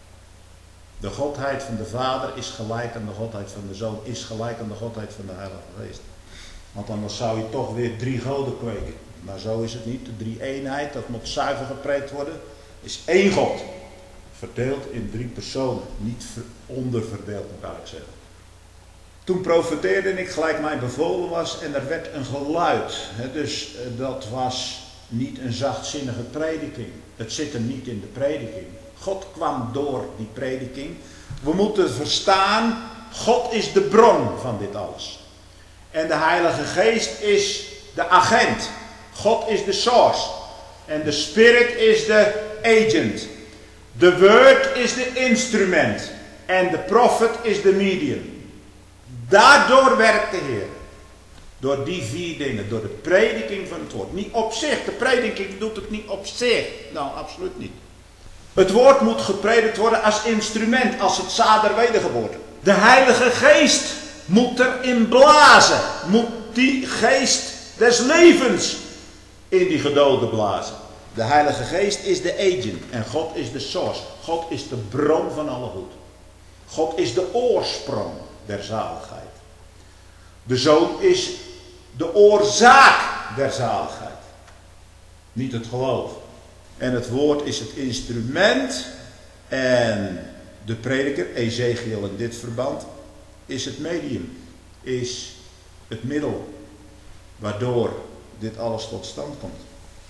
De godheid van de Vader is gelijk aan de godheid van de Zoon, is gelijk aan de godheid van de Heilige Geest. Want anders zou je toch weer 3 goden kweken. Maar zo is het niet. De 3-eenheid, dat moet zuiver gepreekt worden, is 1 God. Verdeeld in 3 personen. Niet onderverdeeld, moet ik eigenlijk zeggen. Toen profeteerde ik gelijk mij bevolen was en er werd een geluid. Dus dat was niet een zachtzinnige prediking. Het zit hem niet in de prediking. God kwam door die prediking. We moeten verstaan, God is de bron van dit alles. En de Heilige Geest is de agent. God is de source. En de Spirit is de agent. De Word is de instrument. En de Prophet is de medium. Daardoor werkt de Heer. Door die 4 dingen. Door de prediking van het woord. Niet op zich. De prediking doet het niet op zich. Nou, absoluut niet. Het woord moet gepredikt worden als instrument. Als het zaad der wedergeboorte. De Heilige Geest moet erin blazen. Moet die geest des levens in die gedoden blazen. De Heilige Geest is de agent. En God is de source. God is de bron van alle goed. God is de oorsprong der zaligheid. De Zoon is de oorzaak der zaligheid. Niet het geloof. En het woord is het instrument. En de prediker, Ezekiel in dit verband, is het medium. Is het middel. Waardoor dit alles tot stand komt.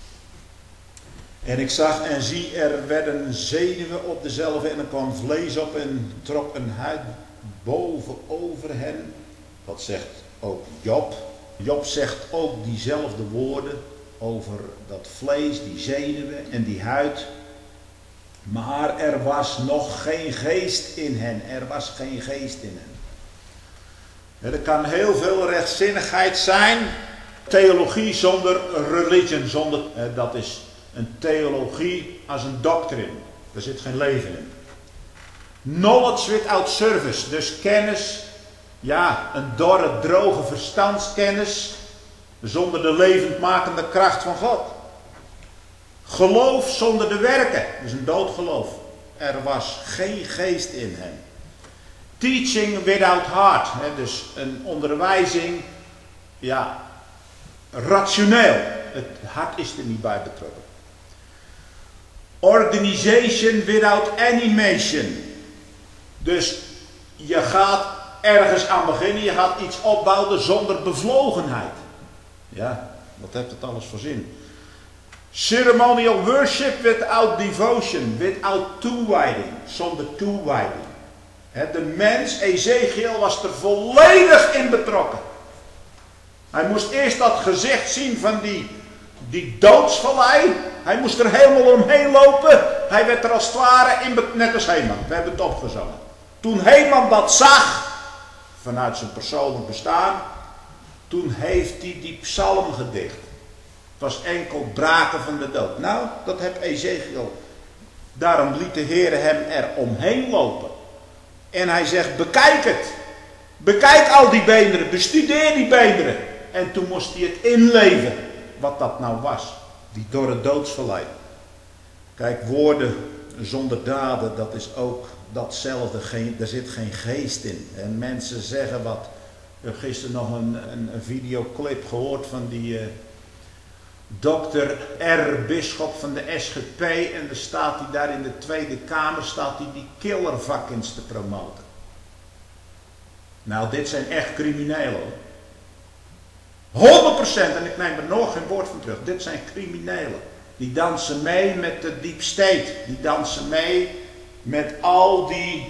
En ik zag en zie, er werden zenuwen op dezelfde en er kwam vlees op en trok een huid boven over hen. Dat zegt ook Job. Job zegt ook diezelfde woorden over dat vlees, die zenuwen en die huid. Maar er was nog geen geest in hen. Er was geen geest in hen. Er kan heel veel rechtzinnigheid zijn. Theologie zonder religion, dat is een theologie als een doctrine. Daar zit geen leven in. Knowledge without service, dus kennis, ja, een dorre, droge verstandskennis, zonder de levendmakende kracht van God. Geloof zonder de werken, dus een doodgeloof. Er was geen geest in hen. Teaching without heart, dus een onderwijzing, ja, rationeel. Het hart is er niet bij betrokken. Organization without animation. Dus je gaat ergens aan beginnen, je gaat iets opbouwen zonder bevlogenheid. Ja, wat heeft het alles voor zin? Ceremonial worship without devotion, without toewijding, zonder toewijding. De mens, Ezekiel, was er volledig in betrokken. Hij moest eerst dat gezicht zien van die doodsvallei. Hij moest er helemaal omheen lopen. Hij werd er als het ware net als Heman. We hebben het opgezongen. Toen Heman dat zag, vanuit zijn persoonlijk bestaan, Toen heeft hij die psalm gedicht. Het was enkel braken van de dood. Nou, dat heb Ezekiel. Daarom liet de Heer hem er omheen lopen. En hij zegt, bekijk het. Bekijk al die beenderen, bestudeer die beenderen. En toen moest hij het inleven, wat dat nou was. Die dorre doodsvallei. Kijk, woorden zonder daden, dat is ook datzelfde. Er zit geen geest in. En mensen zeggen wat. Ik heb gisteren nog een videoclip gehoord van die dokter R. Bisschop van de SGP. En dan staat hij daar in de Tweede Kamer, staat hij die killervakins te promoten. Nou, dit zijn echt criminelen hoor. 100%, en ik neem er nog geen woord van terug. Dit zijn criminelen. Die dansen mee met de deep state. Die dansen mee met al die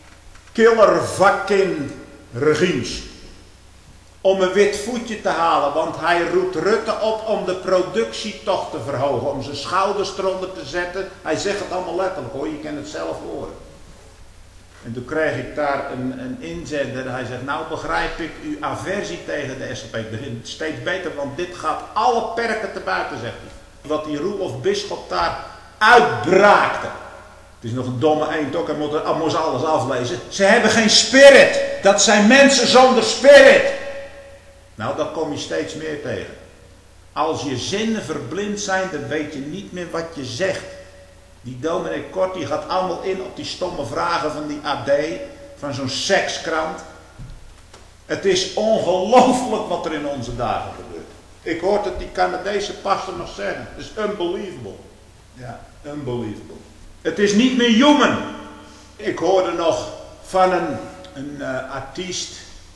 killervakin regimes. Om een wit voetje te halen, want hij roept Rutte op om de productie toch te verhogen. Om zijn schouders eronder te zetten. Hij zegt het allemaal letterlijk hoor, je kan het zelf horen. En toen kreeg ik daar een inzender. Hij zegt, nou begrijp ik uw aversie tegen de SGP. Het begint steeds beter, want dit gaat alle perken te buiten, zegt hij. Wat die Roelof Bisschop daar uitbraakte. Het is nog een domme eend ook, hij moest alles aflezen. Ze hebben geen spirit. Dat zijn mensen zonder spirit. Nou, dat kom je steeds meer tegen. Als je zinnen verblind zijn, dan weet je niet meer wat je zegt. Die dominee Kort, die gaat allemaal in op die stomme vragen van die AD, van zo'n sekskrant. Het is ongelooflijk wat er in onze dagen gebeurt. Ik hoorde het die Canadese pastor nog zeggen. Het is unbelievable. Ja, unbelievable. Het is niet meer human. Ik hoorde nog van een artiest.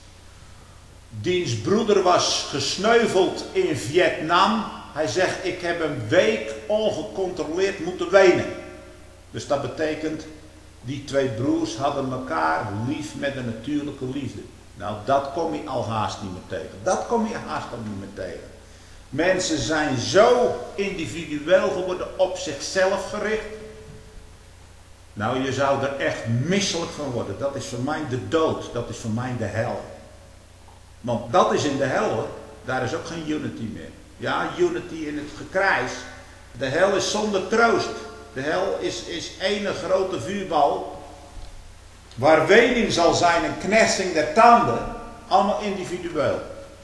Diens broeder was gesneuveld in Vietnam. Hij zegt, ik heb een week ongecontroleerd moeten wenen. Dus dat betekent, die twee broers hadden elkaar lief met een natuurlijke liefde. Nou, dat kom je al haast niet meer tegen. Dat kom je haast al niet meer tegen. Mensen zijn zo individueel geworden, op zichzelf gericht. Nou, je zou er echt misselijk van worden. Dat is voor mij de dood. Dat is voor mij de hel. Want dat is in de hel hoor. Daar is ook geen unity meer. Ja, unity in het gekrijs. De hel is zonder troost. De hel is ene grote vuurbal. Waar wening zal zijn en knersing der tanden. Allemaal individueel.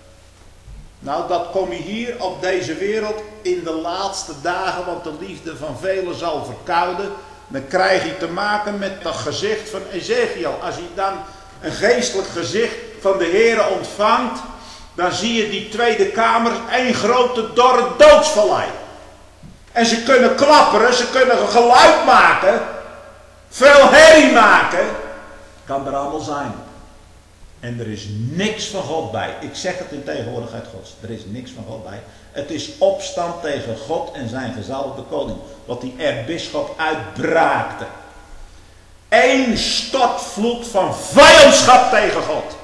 Nou, dat kom je hier op deze wereld in de laatste dagen. Want de liefde van velen zal verkouden. Dan krijg je te maken met dat gezicht van Ezekiel. Als je dan een geestelijk gezicht van de Heere ontvangt. Dan zie je die Tweede Kamer één grote dorre doodsvallei. En ze kunnen klapperen, ze kunnen een geluid maken. Veel herrie maken. Kan er allemaal zijn. En er is niks van God bij. Ik zeg het in tegenwoordigheid Gods. Er is niks van God bij. Het is opstand tegen God en zijn gezalfde koning. Wat die bisschop uitbraakte. Eén stortvloed van vijandschap tegen God.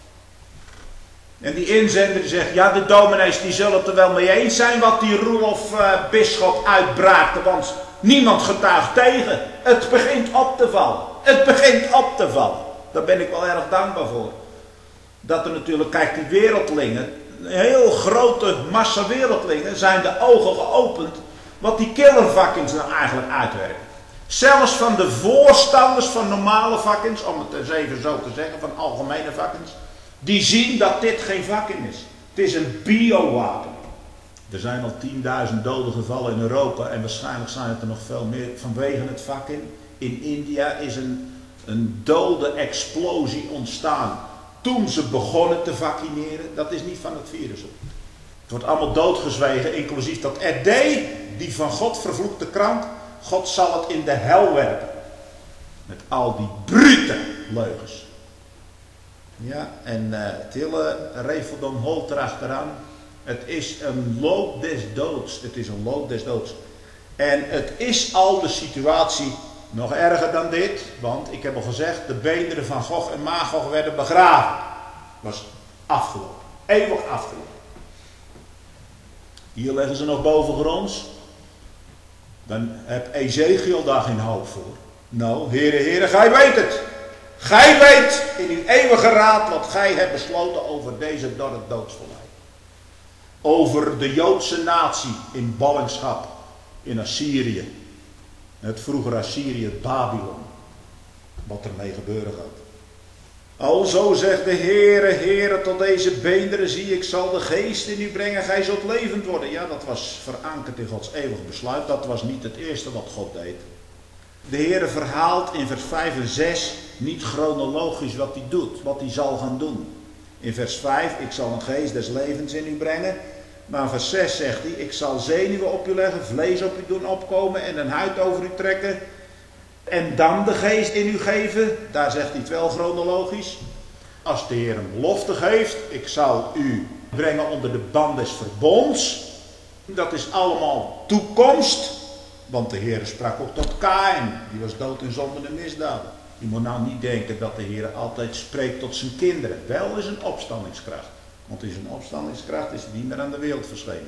En die inzender die zegt, ja de dominees die zullen het er wel mee eens zijn wat die Roelof Bisschop uitbraakte. Want niemand getuigt tegen. Het begint op te vallen. Het begint op te vallen. Daar ben ik wel erg dankbaar voor. Dat er natuurlijk, kijk die wereldlingen, een heel grote massa wereldlingen zijn de ogen geopend. Wat die killervakkins nou eigenlijk uitwerken. Zelfs van de voorstanders van normale vakkins, om het eens even zo te zeggen, van algemene vakkins. Die zien dat dit geen vakkin is. Het is een biowapen. Er zijn al 10.000 doden gevallen in Europa en waarschijnlijk zijn het er nog veel meer vanwege het vakkin. In India is een dode explosie ontstaan toen ze begonnen te vaccineren. Dat is niet van het virus. Het wordt allemaal doodgezwegen, inclusief dat RD, die van God vervloekte krant. God zal het in de hel werpen. Met al die brute leugens. Ja, en het hele reveldom holt erachteraan. Het is een loop des doods. Het is een loop des doods. En het is al de situatie nog erger dan dit. Want ik heb al gezegd, de beenderen van Gog en Magog werden begraven. Was afgelopen. Eeuwig afgelopen. Hier leggen ze nog bovengronds. Dan heb Ezekiel daar geen hoop voor. Nou, heren, gij weet het. Gij weet in uw eeuwige raad wat gij hebt besloten over deze dorre doodsvolheid. over de Joodse natie in ballingschap in Assyrië. Het vroegere Assyrië, het Babylon. Wat ermee gebeuren gaat. Alzo zegt de Heere, Heere, tot deze beenderen zie ik zal de geest in u brengen, gij zult levend worden. Ja, dat was verankerd in Gods eeuwig besluit. Dat was niet het eerste wat God deed. De Heere verhaalt in vers 5 en 6 niet chronologisch wat hij doet, wat hij zal gaan doen. In vers 5, ik zal een geest des levens in u brengen. Maar in vers 6 zegt hij, ik zal zenuwen op u leggen, vlees op u doen opkomen en een huid over u trekken. En dan de geest in u geven. Daar zegt hij het wel chronologisch. Als de Heer een belofte geeft, ik zal u brengen onder de band des verbonds. Dat is allemaal toekomst. Want de Heer sprak ook tot Kaïn. Die was dood in zonden en misdaden. Je moet nou niet denken dat de Heer altijd spreekt tot zijn kinderen. Wel is een opstandingskracht. Want in zijn opstandingskracht is hij niet meer aan de wereld verschenen.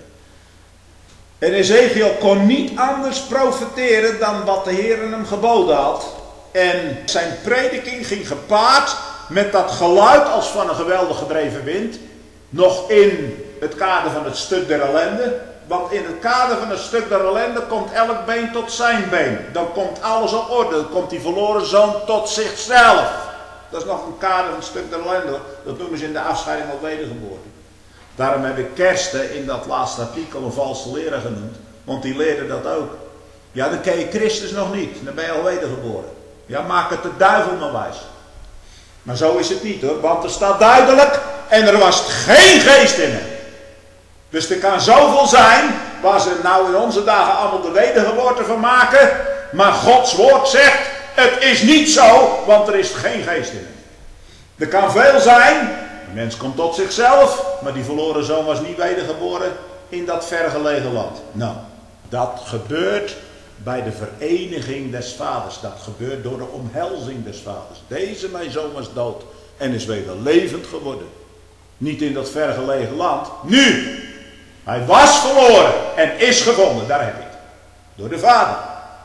En Ezekiel kon niet anders profeteren dan wat de Heer hem geboden had. En zijn prediking ging gepaard met dat geluid als van een geweldig gedreven wind. Nog in het kader van het stuk der ellende. Want in het kader van het stuk der ellende komt elk been tot zijn been. Dan komt alles op orde. Dan komt die verloren zoon tot zichzelf. Dat is nog een kader van het stuk der ellende. Dat noemen ze in de afscheiding al wedergeboorte. Daarom heb ik Kersten in dat laatste artikel een valse leraar genoemd. Want die leerde dat ook. Ja, dan ken je Christus nog niet. Dan ben je al wedergeboren. Ja, maak het de duivel maar wijs. Maar zo is het niet hoor. Want er staat duidelijk. En er was geen geest in hem. Dus er kan zoveel zijn. Waar ze nou in onze dagen allemaal de wedergeboorte van maken. Maar Gods woord zegt. Het is niet zo. Want er is geen geest in hem. Er kan veel zijn. De mens komt tot zichzelf. Maar die verloren zoon was niet wedergeboren in dat vergelegen land. Nou, dat gebeurt bij de vereniging des vaders. Dat gebeurt door de omhelzing des vaders. Deze mijn zoon was dood en is weer levend geworden. Niet in dat vergelegen land. Nu! Hij was verloren en is gevonden. Daar heb je het. Door de Vader.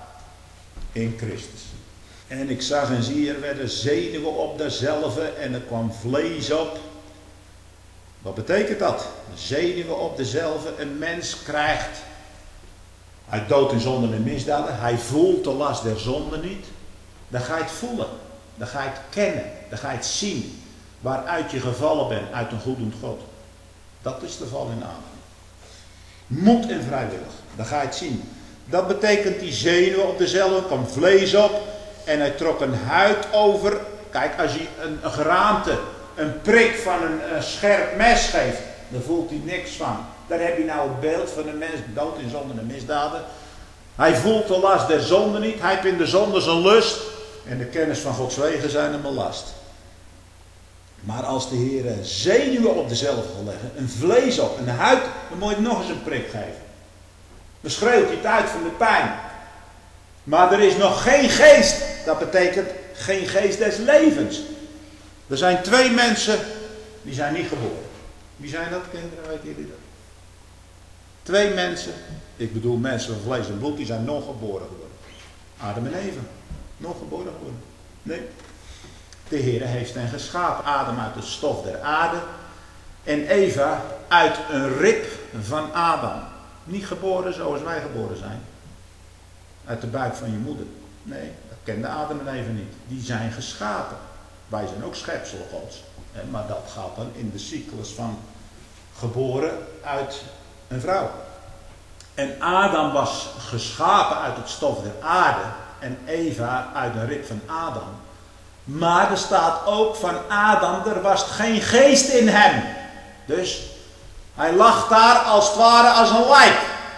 In Christus. En ik zag en zie, er werden zenuwen op dezelfde en er kwam vlees op. Wat betekent dat? Zenuwen op dezelfde. Een mens krijgt uit dood in zonden en misdaden. Hij voelt de last der zonde niet. Dan ga je het voelen. Dan ga je het kennen. Dan ga je het zien. Waaruit je gevallen bent uit een goeddoend God. Dat is de val in Adam. Moed en vrijwillig. Dan ga je het zien. Dat betekent die zenuwen op dezelfde. Er kwam vlees op. En hij trok een huid over. Kijk, als je een geraamte, een prik van een scherp mes geeft, dan voelt hij niks van. Daar heb je nou het beeld van een mens dood in zonden en misdaden. Hij voelt de last der zonde niet. Hij heeft in de zonde zijn lust. En de kennis van Gods wegen zijn hem een last. Maar als de Heer zenuwen op dezelfde wil leggen, een vlees op, een huid, dan moet je nog eens een prik geven. Dan schreeuwt hij het uit van de pijn. Maar er is nog geen geest. Dat betekent geen geest des levens. Er zijn twee mensen die zijn niet geboren. Wie zijn dat, kinderen? Weten jullie dat? Twee mensen, ik bedoel mensen van vlees en bloed, die zijn nog geboren geworden. Adam en Eva. Nog geboren geworden. Nee. De Heer heeft hen geschapen. Adam uit het stof der aarde. En Eva uit een rib van Adam. Niet geboren zoals wij geboren zijn. Uit de buik van je moeder. Nee, dat kende Adam en Eva niet. Die zijn geschapen. Wij zijn ook schepselen Gods. Maar dat gaat dan in de cyclus van geboren uit een vrouw. En Adam was geschapen uit het stof der aarde. En Eva uit een rib van Adam. Maar er staat ook van Adam, er was geen geest in hem. Dus hij lag daar als het ware als een lijk.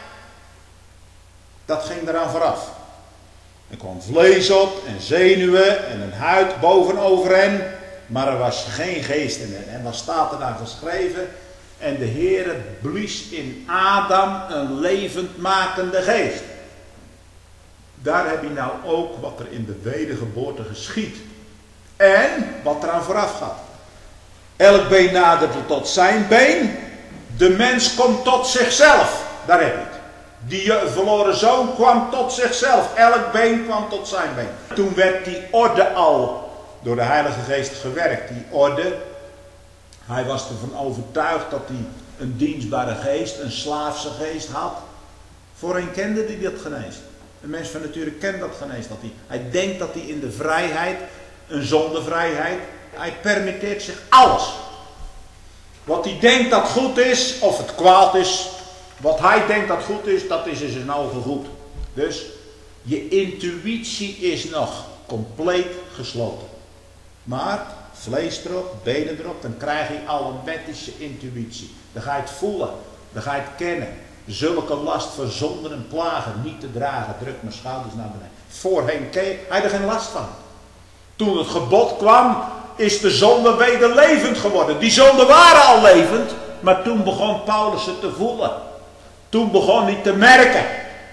Dat ging eraan vooraf. Er kwam vlees op en zenuwen en een huid bovenover hen. Maar er was geen geest in hen. En wat staat er dan geschreven? En de Heere blies in Adam een levendmakende geest. Daar heb je nou ook wat er in de wedergeboorte geschiet. En wat eraan vooraf gaat. Elk been nadert tot zijn been. De mens komt tot zichzelf. Daar heb je het. Die verloren zoon kwam tot zichzelf. Elk been kwam tot zijn been. Toen werd die orde al door de Heilige Geest gewerkt. Die orde Hij was ervan overtuigd dat hij een dienstbare geest, een slaafse geest had. Voorheen kende hij dat genees. Een mens van nature kent dat genees. Hij denkt dat hij in de vrijheid, een zondevrijheid, hij permitteert zich alles. Wat hij denkt dat goed is, of het kwaad is, wat hij denkt dat goed is, dat is in zijn ogen goed. Dus je intuïtie is nog compleet gesloten. Maar vlees erop, benen erop, dan krijg je al een wettische intuïtie. Dan ga je het voelen, dan ga je het kennen. Zulke last van zonden en plagen niet te dragen, druk mijn schouders naar beneden. Voorheen kreeg hij er geen last van. Toen het gebod kwam, is de zonde weder levend geworden. Die zonden waren al levend, maar toen begon Paulus het te voelen. Toen begon hij te merken.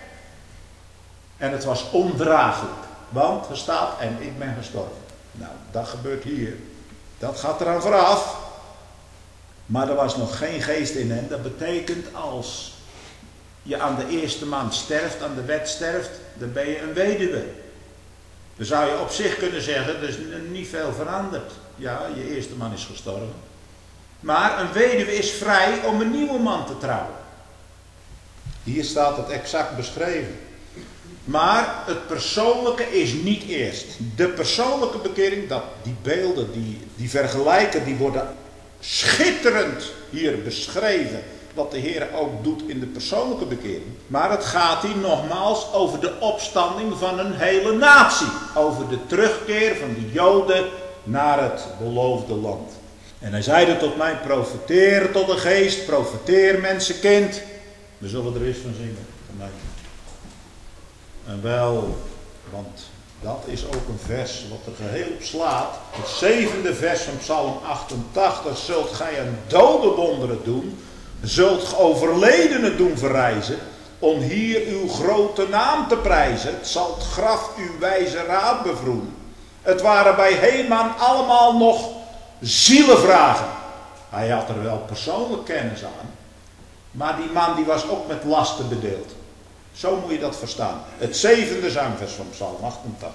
En het was ondraaglijk. Want er staat, en ik ben gestorven. Nou, dat gebeurt hier. Dat gaat eraan vooraf. Maar er was nog geen geest in hem. Dat betekent als je aan de eerste maand sterft, aan de wet sterft, dan ben je een weduwe. Dan zou je op zich kunnen zeggen, er is niet veel veranderd. Ja, je eerste man is gestorven. Maar een weduwe is vrij om een nieuwe man te trouwen. Hier staat het exact beschreven. Maar het persoonlijke is niet eerst. De persoonlijke bekering, die beelden, die vergelijken, die worden schitterend hier beschreven. Wat de Heer ook doet in de persoonlijke bekering. Maar het gaat hier nogmaals over de opstanding van een hele natie. Over de terugkeer van de Joden naar het beloofde land. En hij zeide tot mij, profeteer tot de geest, profeteer mensenkind. We zullen er eens van zingen. Van mij. En wel, want dat is ook een vers wat er geheel op slaat. Het 7e vers van Psalm 88. Zult gij een dode wonderen doen, zult overledenen doen verrijzen, om hier uw grote naam te prijzen. Het zal het graf uw wijze raad bevroeden. Het waren bij Heman allemaal nog zielenvragen. Hij had er wel persoonlijk kennis aan, maar die man die was ook met lasten bedeeld. Zo moet je dat verstaan. Het 7e zangvers van Psalm 88.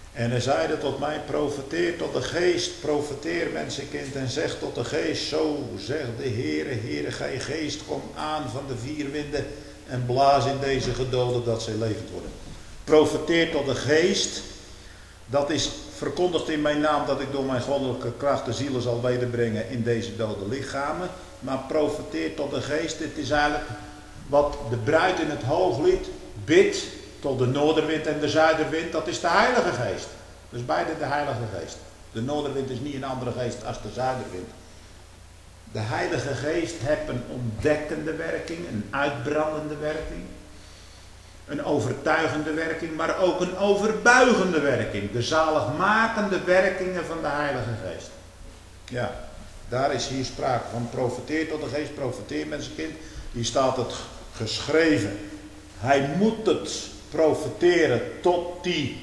En hij zeide tot mij, profeteer tot de geest, profeteer mensenkind en zeg tot de geest, zo zegt de Heere, Heere, gij geest, kom aan van de vier winden en blaas in deze gedoden dat zij levend worden. Profeteer tot de geest, dat is verkondigd in mijn naam dat ik door mijn goddelijke kracht de zielen zal wederbrengen in deze dode lichamen. Maar profeteer tot de geest, dit is eigenlijk wat de bruid in het hooglied bidt tot de noorderwind en de zuiderwind, dat is de Heilige Geest. Dus beide de Heilige Geest. De noorderwind is niet een andere geest als de zuiderwind. De Heilige Geest heeft een ontdekkende werking, een uitbrandende werking, een overtuigende werking, maar ook een overbuigende werking. De zaligmakende werkingen van de Heilige Geest. Ja, daar is hier sprake van. Profeteer tot de geest, profeteer mensenkind. Hier staat het geschreven. Hij moet het profeteren tot die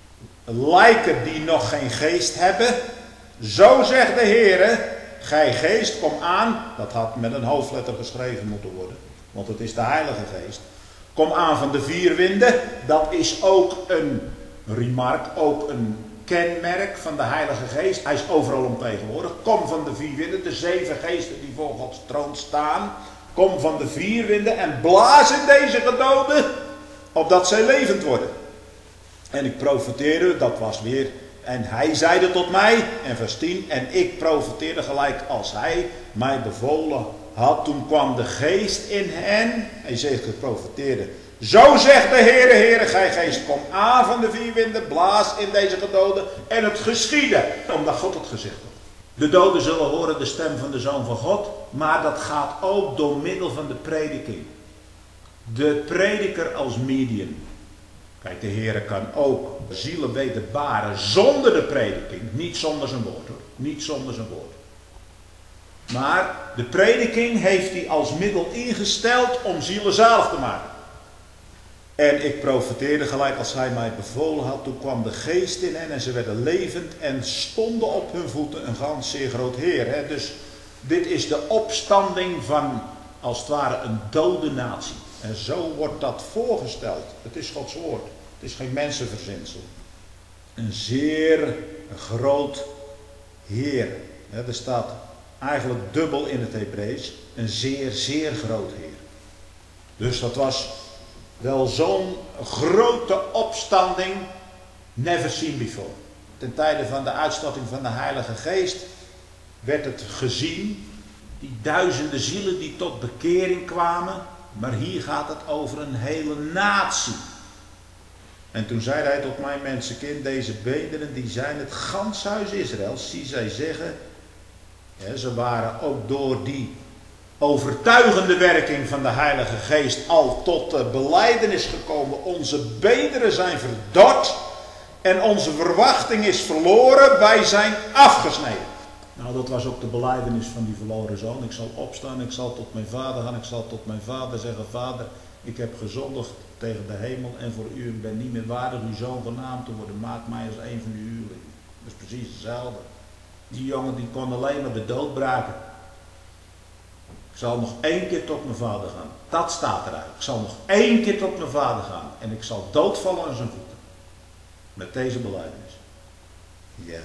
lijken die nog geen geest hebben. Zo zegt de Heere, gij geest, kom aan. Dat had met een hoofdletter geschreven moeten worden, want het is de Heilige Geest. Kom aan van de vier winden. Dat is ook een remark, ook een kenmerk van de Heilige Geest. Hij is overal omtegenwoordig. Kom van de vier winden, de zeven geesten die voor Gods troon staan. Kom van de vier winden en blaas in deze gedoden, opdat zij levend worden. En ik profeteerde, dat was weer, en hij zeide tot mij, en vers 10, en ik profeteerde gelijk als hij mij bevolen had. Toen kwam de geest in hen, hij zegt geprofeteerde. Zo zegt de Heere, Heere, gij geest, kom aan van de vier winden, blaas in deze gedoden, en het geschiedde, omdat God het gezegd had. De doden zullen horen de stem van de Zoon van God, maar dat gaat ook door middel van de prediking. De prediker als medium. Kijk, de Heere kan ook zielen wederbaren zonder de prediking, niet zonder zijn woord hoor, niet zonder zijn woord. Maar de prediking heeft hij als middel ingesteld om zielen zalig te maken. En ik profeteerde gelijk als hij mij bevolen had. Toen kwam de geest in hen en ze werden levend en stonden op hun voeten een gans zeer groot Heer. Hè? Dus dit is de opstanding van als het ware een dode natie. En zo wordt dat voorgesteld. Het is Gods woord. Het is geen mensenverzinsel. Een zeer groot Heer. Hè? Er staat eigenlijk dubbel in het Hebreeuws. Een zeer, zeer groot Heer. Dus dat was wel zo'n grote opstanding, never seen before. Ten tijde van de uitstorting van de Heilige Geest werd het gezien, die duizenden zielen die tot bekering kwamen, maar hier gaat het over een hele natie. En toen zei hij tot mij, mensenkind, deze beenderen die zijn het gans huis Israëls, zie zij zeggen, ja, ze waren ook door die overtuigende werking van de Heilige Geest al tot de belijdenis gekomen. Onze beenderen zijn verdord en onze verwachting is verloren. Wij zijn afgesneden. Nou, dat was ook de belijdenis van die verloren zoon. Ik zal opstaan, ik zal tot mijn vader gaan, ik zal tot mijn vader zeggen, vader, ik heb gezondigd tegen de hemel en voor u, ik ben niet meer waardig uw zoon genaamd te worden. Maak mij als een van uw huurlingen. Dat is precies hetzelfde. Die jongen die kon alleen maar de dood braken. Ik zal nog één keer tot mijn vader gaan. Dat staat eruit. Ik zal nog één keer tot mijn vader gaan. En ik zal doodvallen aan zijn voeten. Met deze belijdenis. Ja.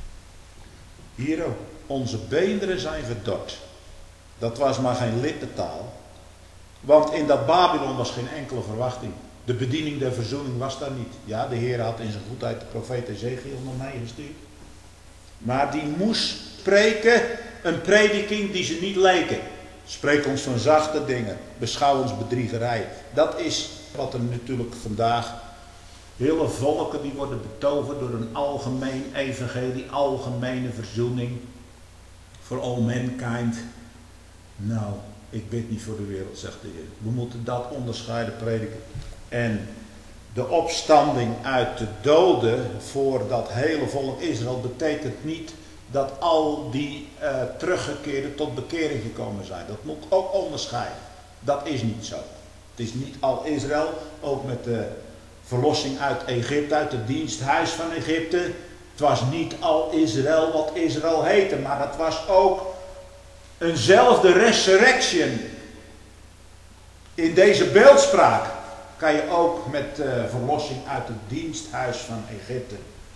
Hier ook. Onze beenderen zijn verdord. Dat was maar geen lippentaal. Want in dat Babylon was geen enkele verwachting. De bediening der verzoening was daar niet. Ja, de Heer had in zijn goedheid de profeet Ezekiel nog meegestuurd. Maar die moest spreken een prediking die ze niet leken. Spreek ons van zachte dingen. Beschouw ons bedriegerij. Dat is wat er natuurlijk vandaag. Hele volken die worden betoverd door een algemeen evangelie. Algemene verzoening. For all mankind. Nou, ik bid niet voor de wereld, zegt de Heer. We moeten dat onderscheiden prediken. En de opstanding uit de doden voor dat hele volk Israël betekent niet dat al die teruggekeerden tot bekering gekomen zijn. Dat moet ook onderscheiden. Dat is niet zo. Het is niet al Israël, ook met de verlossing uit Egypte, uit het diensthuis van Egypte. Het was niet al Israël wat Israël heette, maar het was ook eenzelfde resurrection. In deze beeldspraak kan je ook met verlossing uit het diensthuis van Egypte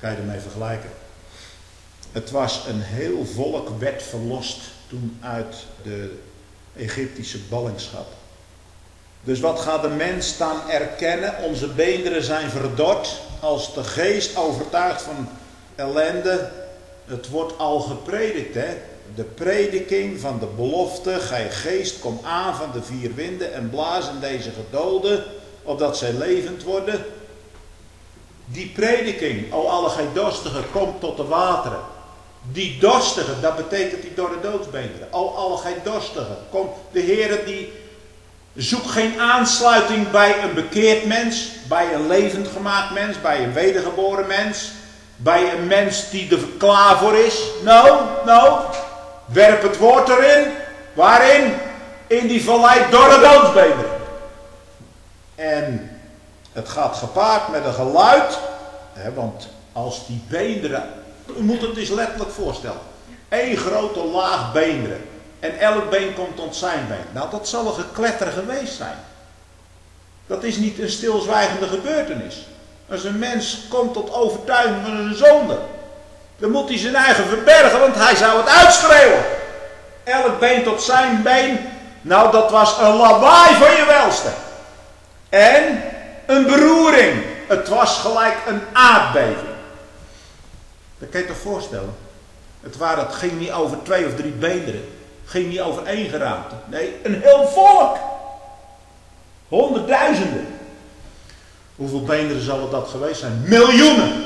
Kan je ermee vergelijken. Het was een heel volk werd verlost toen uit de Egyptische ballingschap. Dus wat gaat de mens dan erkennen? Onze beenderen zijn verdord. Als de geest overtuigt van ellende. Het wordt al gepredikt, hè. De prediking van de belofte. Gij geest, kom aan van de vier winden en blaas in deze gedoden, opdat zij levend worden. Die prediking, o alle gij dorstigen, kom tot de wateren. Die dorstigen, dat betekent die dorre doodsbeenderen. O alle gij dorstigen, kom. De Heere die zoekt geen aansluiting bij een bekeerd mens, bij een levend gemaakt mens, bij een wedergeboren mens, bij een mens die er klaar voor is. No. Werp het woord erin. Waarin? In die vallei dorre doodsbeenderen. En het gaat gepaard met een geluid. Want als die beenderen, u moet het eens letterlijk voorstellen. Eén grote laag beenderen. En elk been komt tot zijn been. Nou, dat zal een gekletter geweest zijn. Dat is niet een stilzwijgende gebeurtenis. Als een mens komt tot overtuiging van een zonde, dan moet hij zijn eigen verbergen, want hij zou het uitschreeuwen. Elk been tot zijn been. Nou, dat was een lawaai van je welste. En een beroering. Het was gelijk een aardbeving. Dat kan je toch voorstellen? Het ging niet over 2 of 3 beenderen. Het ging niet over 1 geraamte. Nee, een heel volk. Honderdduizenden. Hoeveel beenderen zal dat geweest zijn? Miljoenen.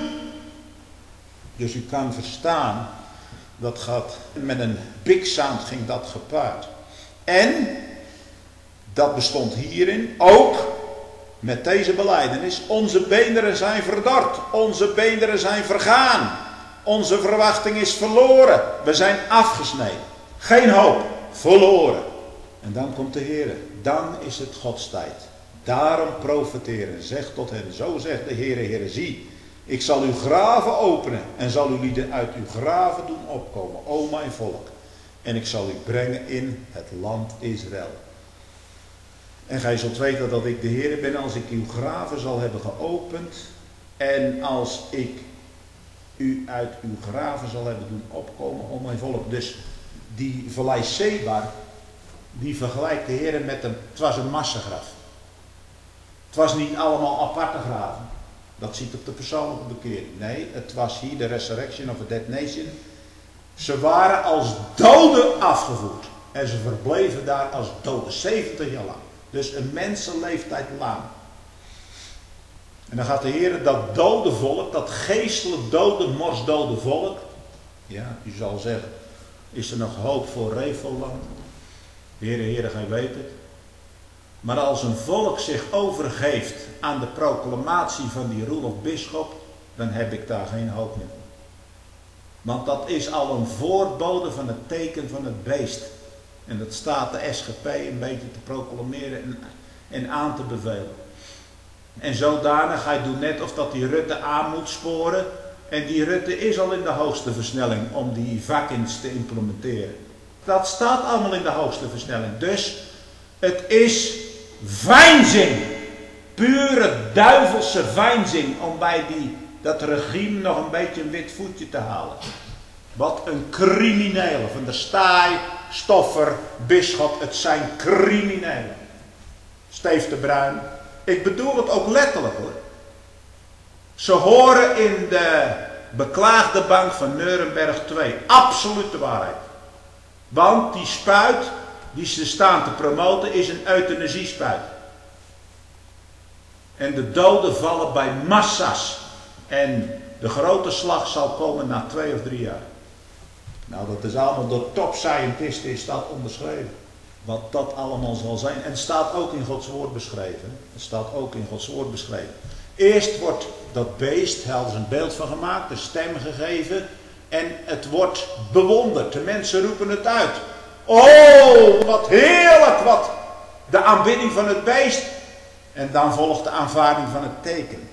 Dus u kan verstaan, dat gaat met een big sound ging dat gepaard. En dat bestond hierin ook met deze belijdenis. Onze beenderen zijn verdord. Onze beenderen zijn vergaan. Onze verwachting is verloren. We zijn afgesneden. Geen hoop. Verloren. En dan komt de Heer. Dan is het Gods tijd. Daarom profeteren. Zeg tot hen. Zo zegt de Heere, zie. Ik zal uw graven openen. En zal uw lieden uit uw graven doen opkomen. O mijn volk. En ik zal u brengen in het land Israël. En gij zult weten dat ik de Heer ben als ik uw graven zal hebben geopend. En als ik u uit uw graven zal hebben doen opkomen, o mijn volk. Dus die vallei Sebar, die vergelijkt de Heer met het was een massagraf. Het was niet allemaal aparte graven. Dat ziet op de persoonlijke bekering. Nee, het was hier de resurrection of a dead nation. Ze waren als doden afgevoerd. En ze verbleven daar als doden, 70 jaar lang. Dus een mensenleeftijd lang. En dan gaat de Heer dat dode volk, dat geestelijk dode, morsdode volk. Ja, u zal zeggen, is er nog hoop voor Refoland? Heere, gij weet het. Maar als een volk zich overgeeft aan de proclamatie van die Roelof Bisschop, dan heb ik daar geen hoop meer. Want dat is al een voorbode van het teken van het beest. En dat staat de SGP een beetje te proclameren en aan te bevelen. En zodanig, hij doet net of dat die Rutte aan moet sporen. En die Rutte is al in de hoogste versnelling om die vakins te implementeren. Dat staat allemaal in de hoogste versnelling. Dus het is veinzing. Pure duivelse veinzing om bij dat regime nog een beetje een wit voetje te halen. Wat een criminelen. Van der Staaij, Stoffer, Bisschop, het zijn criminelen. Steef de Bruin. Ik bedoel het ook letterlijk hoor. Ze horen in de beklaagde bank van Nuremberg 2. Absolute waarheid. Want die spuit die ze staan te promoten is een euthanasiespuit. En de doden vallen bij massa's. En de grote slag zal komen na 2 of 3 jaar. Nou, dat is allemaal door top scientisten is dat onderschreven. Wat dat allemaal zal zijn. En het staat ook in Gods woord beschreven. Het staat ook in Gods woord beschreven. Eerst wordt dat beest, er is een beeld van gemaakt, een stem gegeven. En het wordt bewonderd. De mensen roepen het uit. Oh, wat heerlijk, wat de aanbidding van het beest. En dan volgt de aanvaarding van het teken.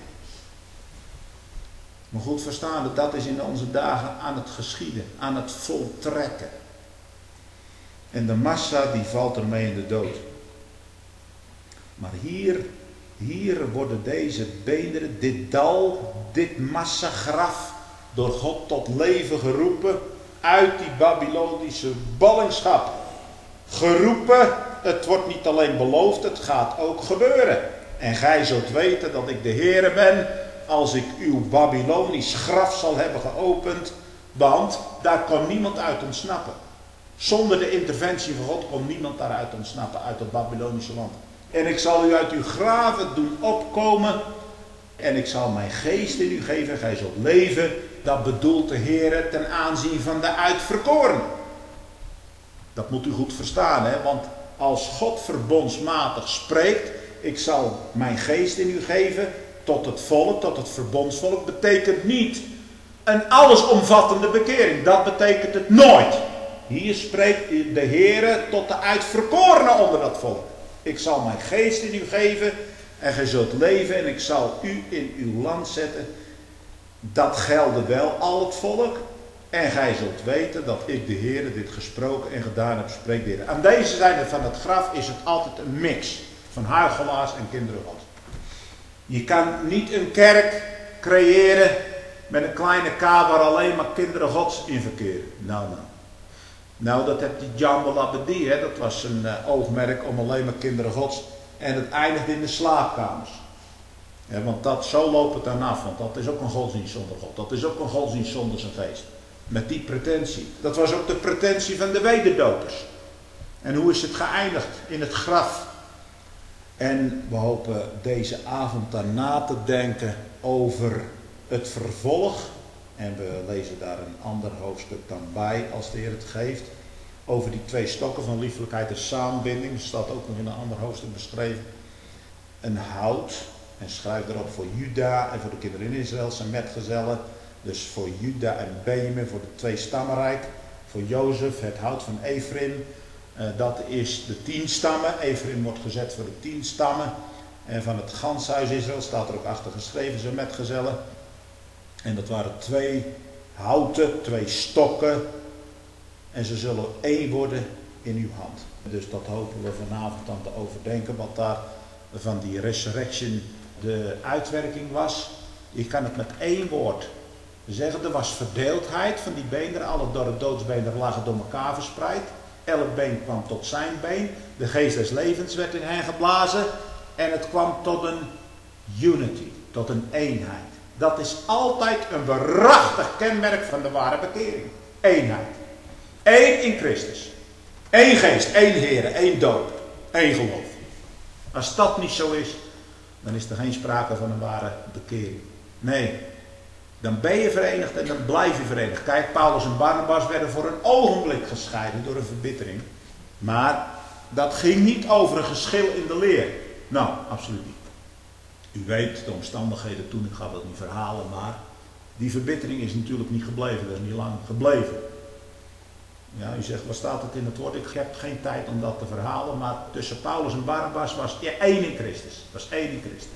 Maar goed verstaan, dat is in onze dagen aan het geschieden, aan het voltrekken. En de massa die valt ermee in de dood. Maar hier worden deze beenderen, dit dal, dit massagraf, door God tot leven geroepen uit die Babylonische ballingschap. Geroepen, het wordt niet alleen beloofd, het gaat ook gebeuren. En gij zult weten dat ik de Heere ben, als ik uw Babylonisch graf zal hebben geopend, want daar kon niemand uit ontsnappen. Zonder de interventie van God kon niemand daaruit ontsnappen, uit het Babylonische land. En ik zal u uit uw graven doen opkomen en ik zal mijn geest in u geven en gij zult leven. Dat bedoelt de Heere ten aanzien van de uitverkoren. Dat moet u goed verstaan, hè? Want als God verbondsmatig spreekt, ik zal mijn geest in u geven tot het volk, tot het verbondsvolk, betekent niet een allesomvattende bekering. Dat betekent het nooit. Hier spreekt de Heere tot de uitverkorenen onder dat volk. Ik zal mijn geest in u geven en gij zult leven en ik zal u in uw land zetten. Dat gelde wel al het volk. En gij zult weten dat ik de Heere dit gesproken en gedaan heb, spreekt de Heere. Aan deze zijde van het graf is het altijd een mix van huichelaars en kinderen Gods. Je kan niet een kerk creëren met een kleine K waar alleen maar kinderen Gods in verkeren. Nou, dat heeft die Jambo Labadie, hè? Dat was een oogmerk om alleen maar kinderen Gods. En het eindigt in de slaapkamers. Ja, want zo loopt het dan af, want dat is ook een godsdienst zonder God. Dat is ook een godsdienst zonder zijn geest. Met die pretentie. Dat was ook de pretentie van de wederdopers. En hoe is het geëindigd? In het graf. En we hopen deze avond daarna te denken over het vervolg. En we lezen daar een ander hoofdstuk dan bij, als de Heer het geeft. Over die 2 stokken van liefelijkheid en samenbinding. Dat staat ook nog in een ander hoofdstuk beschreven. Een hout. En schrijf erop voor Juda en voor de kinderen in Israël, zijn metgezellen. Dus voor Juda en Benjamin, voor de 2 stammenrijk. Voor Jozef, het hout van Ephraim. Dat is de 10 stammen. Ephraim wordt gezet voor de 10 stammen. En van het ganshuis Israël staat er ook achter geschreven, zijn metgezellen. En dat waren 2 houten, 2 stokken. En ze zullen 1 worden in uw hand. Dus dat hopen we vanavond dan te overdenken, wat daar van die resurrection de uitwerking was. Je kan het met 1 woord zeggen. Er was verdeeldheid van die beenderen. Alle doodsbeenderen lagen door elkaar verspreid. Elk been kwam tot zijn been. De geest des levens werd in hen geblazen. En het kwam tot een unity. Tot een eenheid. Dat is altijd een waarachtig kenmerk van de ware bekering. Eenheid. 1 in Christus. 1 geest, 1 Heere, 1 doop, 1 geloof. Als dat niet zo is, dan is er geen sprake van een ware bekering. Nee, dan ben je verenigd en dan blijf je verenigd. Kijk, Paulus en Barnabas werden voor een ogenblik gescheiden door een verbittering. Maar dat ging niet over een geschil in de leer. Nou, absoluut niet. U weet de omstandigheden toen, ik ga dat niet verhalen, maar die verbittering is natuurlijk niet gebleven. Dat is niet lang gebleven. Ja, u zegt, wat staat het in het woord? Ik heb geen tijd om dat te verhalen, maar tussen Paulus en Barnabas was 1 in Christus. Was 1 in Christus.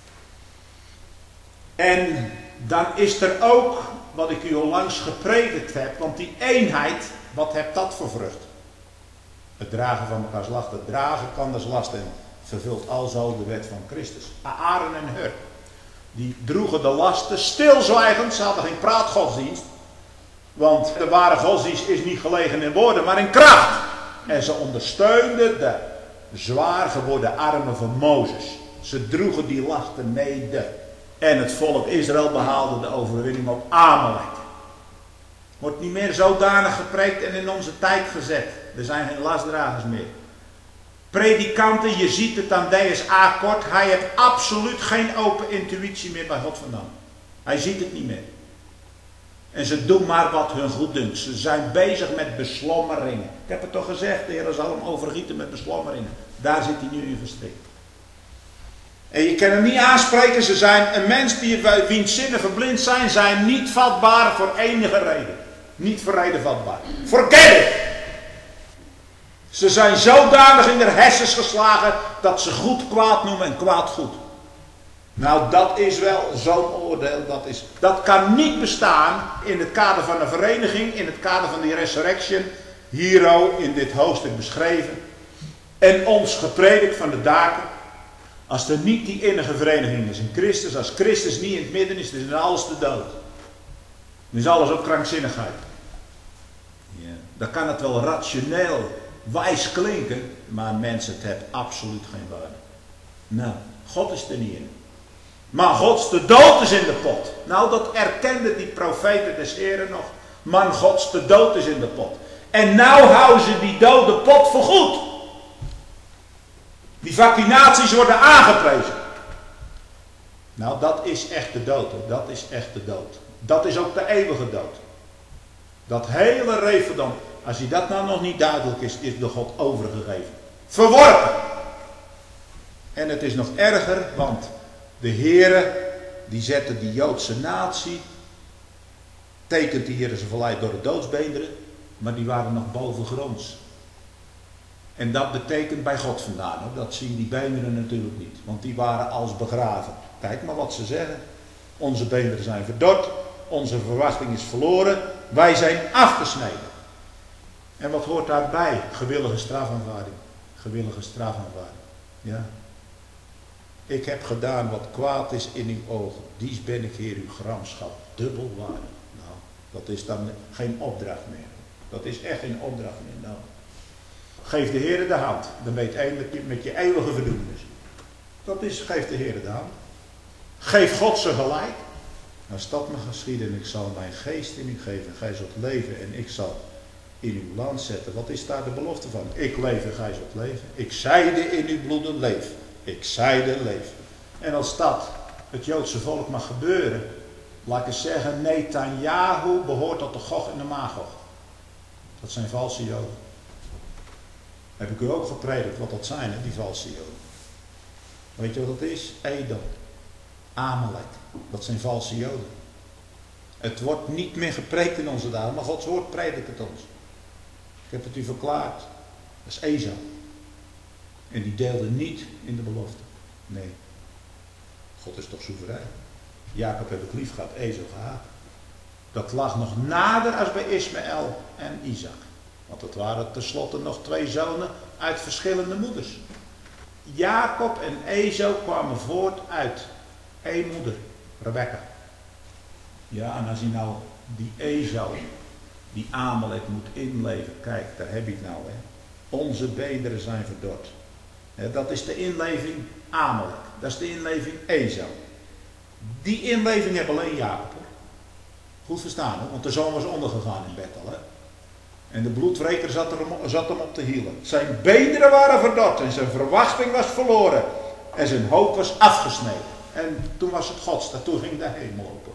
En dan is er ook, wat ik u al langs gepredikt heb, want die eenheid, wat heeft dat voor vrucht? Het dragen van elkaars last. Het dragen kan dus last en vervult alzo de wet van Christus. Aaron en Hur, die droegen de lasten stilzwijgend, ze hadden geen praatgodsdienst. Want de ware godsdienst is niet gelegen in woorden, maar in kracht. En ze ondersteunden de zwaar geworden armen van Mozes. Ze droegen die lasten neder. En het volk Israël behaalde de overwinning op Amalek. Wordt niet meer zodanig gepreekt en in onze tijd gezet. Er zijn geen lastdragers meer. Predikanten, je ziet het aan DSA kort. Hij heeft absoluut geen open intuïtie meer bij God vandaan. Hij ziet het niet meer. En ze doen maar wat hun goed dunkt. Ze zijn bezig met beslommeringen. Ik heb het toch gezegd, de Heer zal hem overgieten met beslommeringen. Daar zit hij nu in verstrikt. En je kan hem niet aanspreken. Ze zijn een mens wiens zinnen verblind zijn niet vatbaar voor enige reden. Niet voor reden vatbaar. Forget it! Ze zijn zodanig in de hersens geslagen dat ze goed kwaad noemen en kwaad goed. Nou, dat is wel zo'n oordeel. Dat kan niet bestaan in het kader van een vereniging, in het kader van die resurrection, hier in dit hoofdstuk beschreven. En ons gepredikt van de daken. Als er niet die innige vereniging is in Christus, als Christus niet in het midden is, dan is alles te dood. Nu is alles ook krankzinnigheid. Ja. Dan kan het wel rationeel, wijs klinken, maar mensen, het heeft absoluut geen waarde. Nou, God is er niet in. Maar Gods de dood is in de pot. Nou, dat erkenden die profeten des Heren nog. Man, Gods de dood is in de pot. En nou houden ze die dode pot voor goed. Die vaccinaties worden aangeprezen. Nou, dat is echt de dood. Hoor. Dat is echt de dood. Dat is ook de eeuwige dood. Dat hele referendum, als je dat nou nog niet duidelijk is door God overgegeven. Verworpen. En het is nog erger, want de Heere, die zette die Joodse natie, tekent die Heere ze verleid door de doodsbeenderen, maar die waren nog bovengronds. En dat betekent bij God vandaan. Hoor. Dat zien die beenderen natuurlijk niet, want die waren als begraven. Kijk maar wat ze zeggen. Onze beenderen zijn verdord, onze verwachting is verloren, wij zijn afgesneden. En wat hoort daarbij? Gewillige strafaanvaarding. Gewillige strafaanvaarding. Ja. Ik heb gedaan wat kwaad is in uw ogen. Dies ben ik, Heer, uw gramschap dubbel waardig. Nou, dat is dan geen opdracht meer. Dat is echt geen opdracht meer. Nou, geef de Heer de hand. Dan ben je het eindelijk met je eeuwige verdoemenis. Dat is, geef de Heer de hand. Geef God zijn gelijk. Als dat mag geschieden en ik zal mijn geest in u geven. Gij zult leven en ik zal in uw land zetten. Wat is daar de belofte van? Ik leef en gij zult leven. Ik zeide in uw bloeden leef. Ik zeide leef. En als dat het Joodse volk mag gebeuren, laat ik eens zeggen, Netanyahu behoort tot de Gog en de Magog. Dat zijn valse Joden. Heb ik u ook gepredikt wat dat zijn, hè, die valse Joden. Weet je wat dat is? Edom, Amalek. Dat zijn valse Joden. Het wordt niet meer gepreekt in onze dagen, maar Gods woord predikt het ons. Ik heb het u verklaard. Dat is Esau. En die deelde niet in de belofte. Nee. God is toch soeverein. Jacob heb ik lief gehad, Esau gehaat. Dat lag nog nader als bij Ismaël en Isaac. Want het waren tenslotte nog twee zonen uit verschillende moeders. Jacob en Esau kwamen voort uit één moeder, Rebekka. Ja, en als hij nou die Esau, die Amalek moet inleven. Kijk, daar heb je het nou. Hè. Onze beenderen zijn verdord. Dat is de inleving Amalek. Dat is de inleving Esau. Die inleving heeft alleen Jacob. Hoor. Goed verstaan, hoor, want de zoon was ondergegaan in Bethel. Hè. En de bloedwreker zat hem op de hielen. Zijn beenderen waren verdord en zijn verwachting was verloren. En zijn hoop was afgesneden. En toen was het Gods, toen ging de hemel open.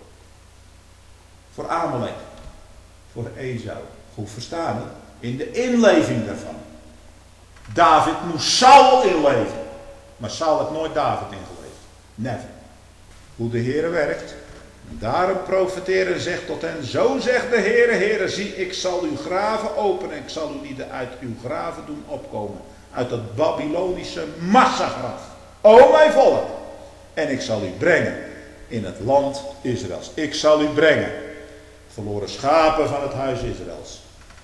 Voor Amalek. Voor Esau. Goed verstaan, hè? In de inleving daarvan. David moest Saul inleven. Maar Saul heeft nooit David ingeleefd. Never. Hoe de Heere werkt. Daarom profeteren en zegt tot hen. Zo zegt de Heere, Heere, zie, ik zal uw graven openen. En ik zal u die uit uw graven doen opkomen. Uit dat Babylonische massagraf. O mijn volk. En ik zal u brengen in het land Israëls. Ik zal u brengen. Verloren schapen van het huis Israëls.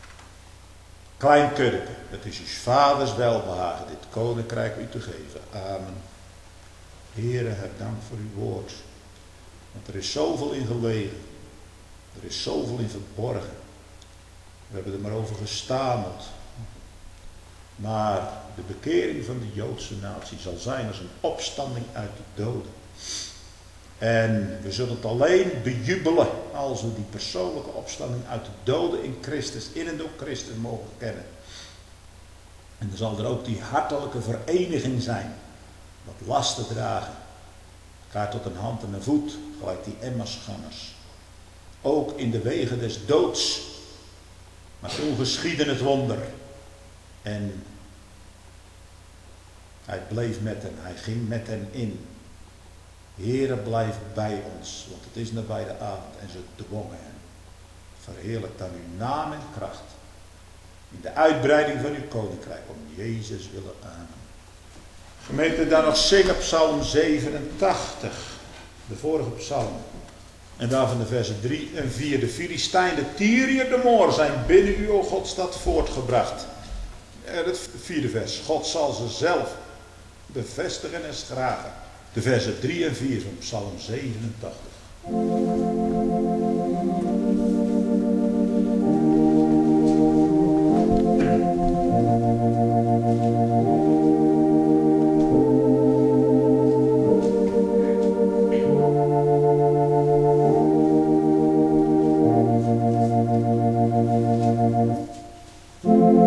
Klein kuddeke, het is uw vaders welbehagen dit koninkrijk u te geven. Amen. Heere, heb dank voor uw woord. Want er is zoveel in gelegen. Er is zoveel in verborgen. We hebben er maar over gestameld. Maar de bekering van de Joodse natie zal zijn als een opstanding uit de doden. En we zullen het alleen bejubelen als we die persoonlijke opstanding uit de doden in Christus, in en door Christus mogen kennen. En dan zal er ook die hartelijke vereniging zijn. Dat lasten dragen. Elkaar tot een hand en een voet, gelijk die Emmausgangers. Ook in de wegen des doods. Maar toen geschiedde het wonder. En hij bleef met hen, hij ging met hen in. Heere, blijf bij ons, want het is nabij de avond en ze dwongen hem. Verheerlijk dan uw naam en kracht. In de uitbreiding van uw koninkrijk, om Jezus willen. Amen. Gemeente, dan nog zingen psalm 87. De vorige psalm. En daarvan de versen 3 en 4. De Filistijn, de Tyriër, de Moor zijn binnen u, o Godstad, voortgebracht. En het 4e vers. God zal ze zelf bevestigen en schragen. De versen 3 en 4 van psalm 87.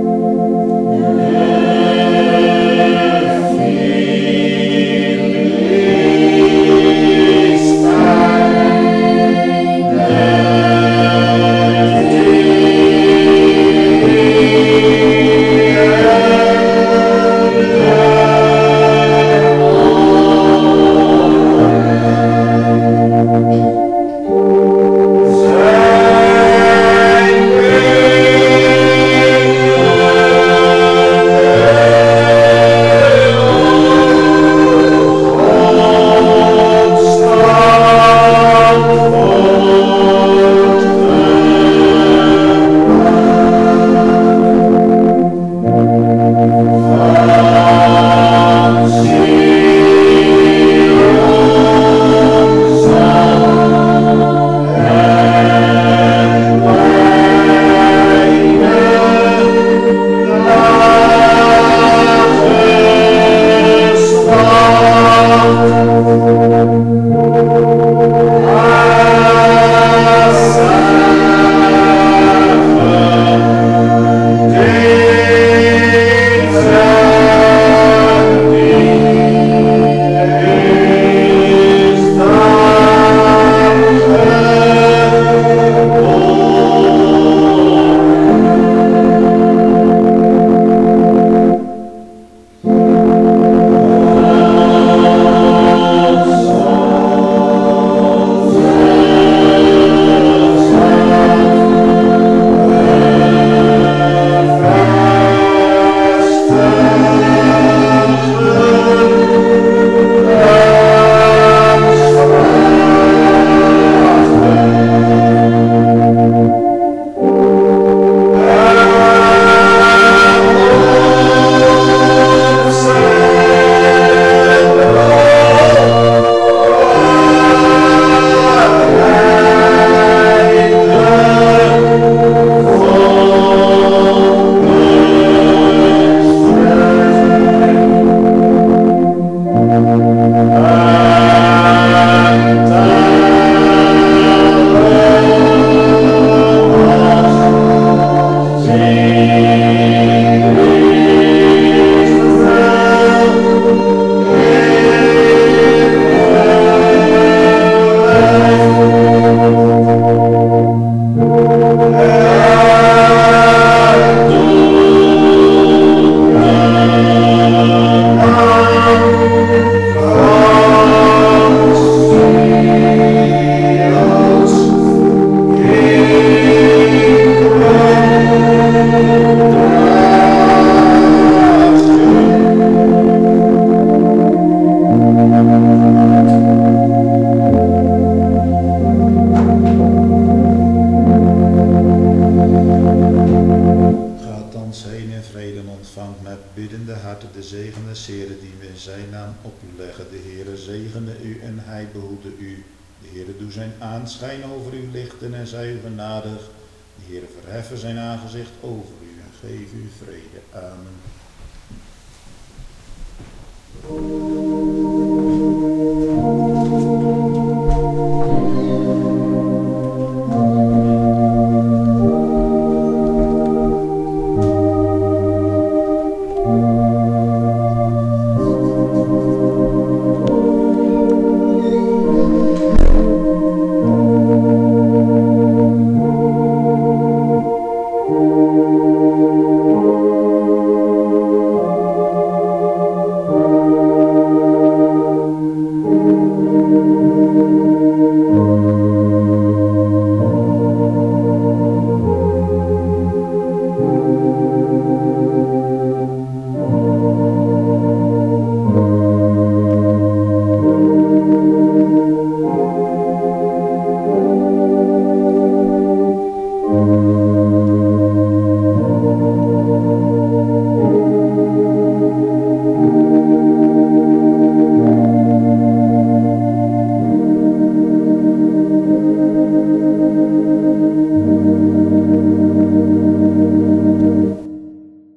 Aanschijn over u lichten en zij u genadig. De Heere verheffen zijn aangezicht over u en geef u vrede. Amen.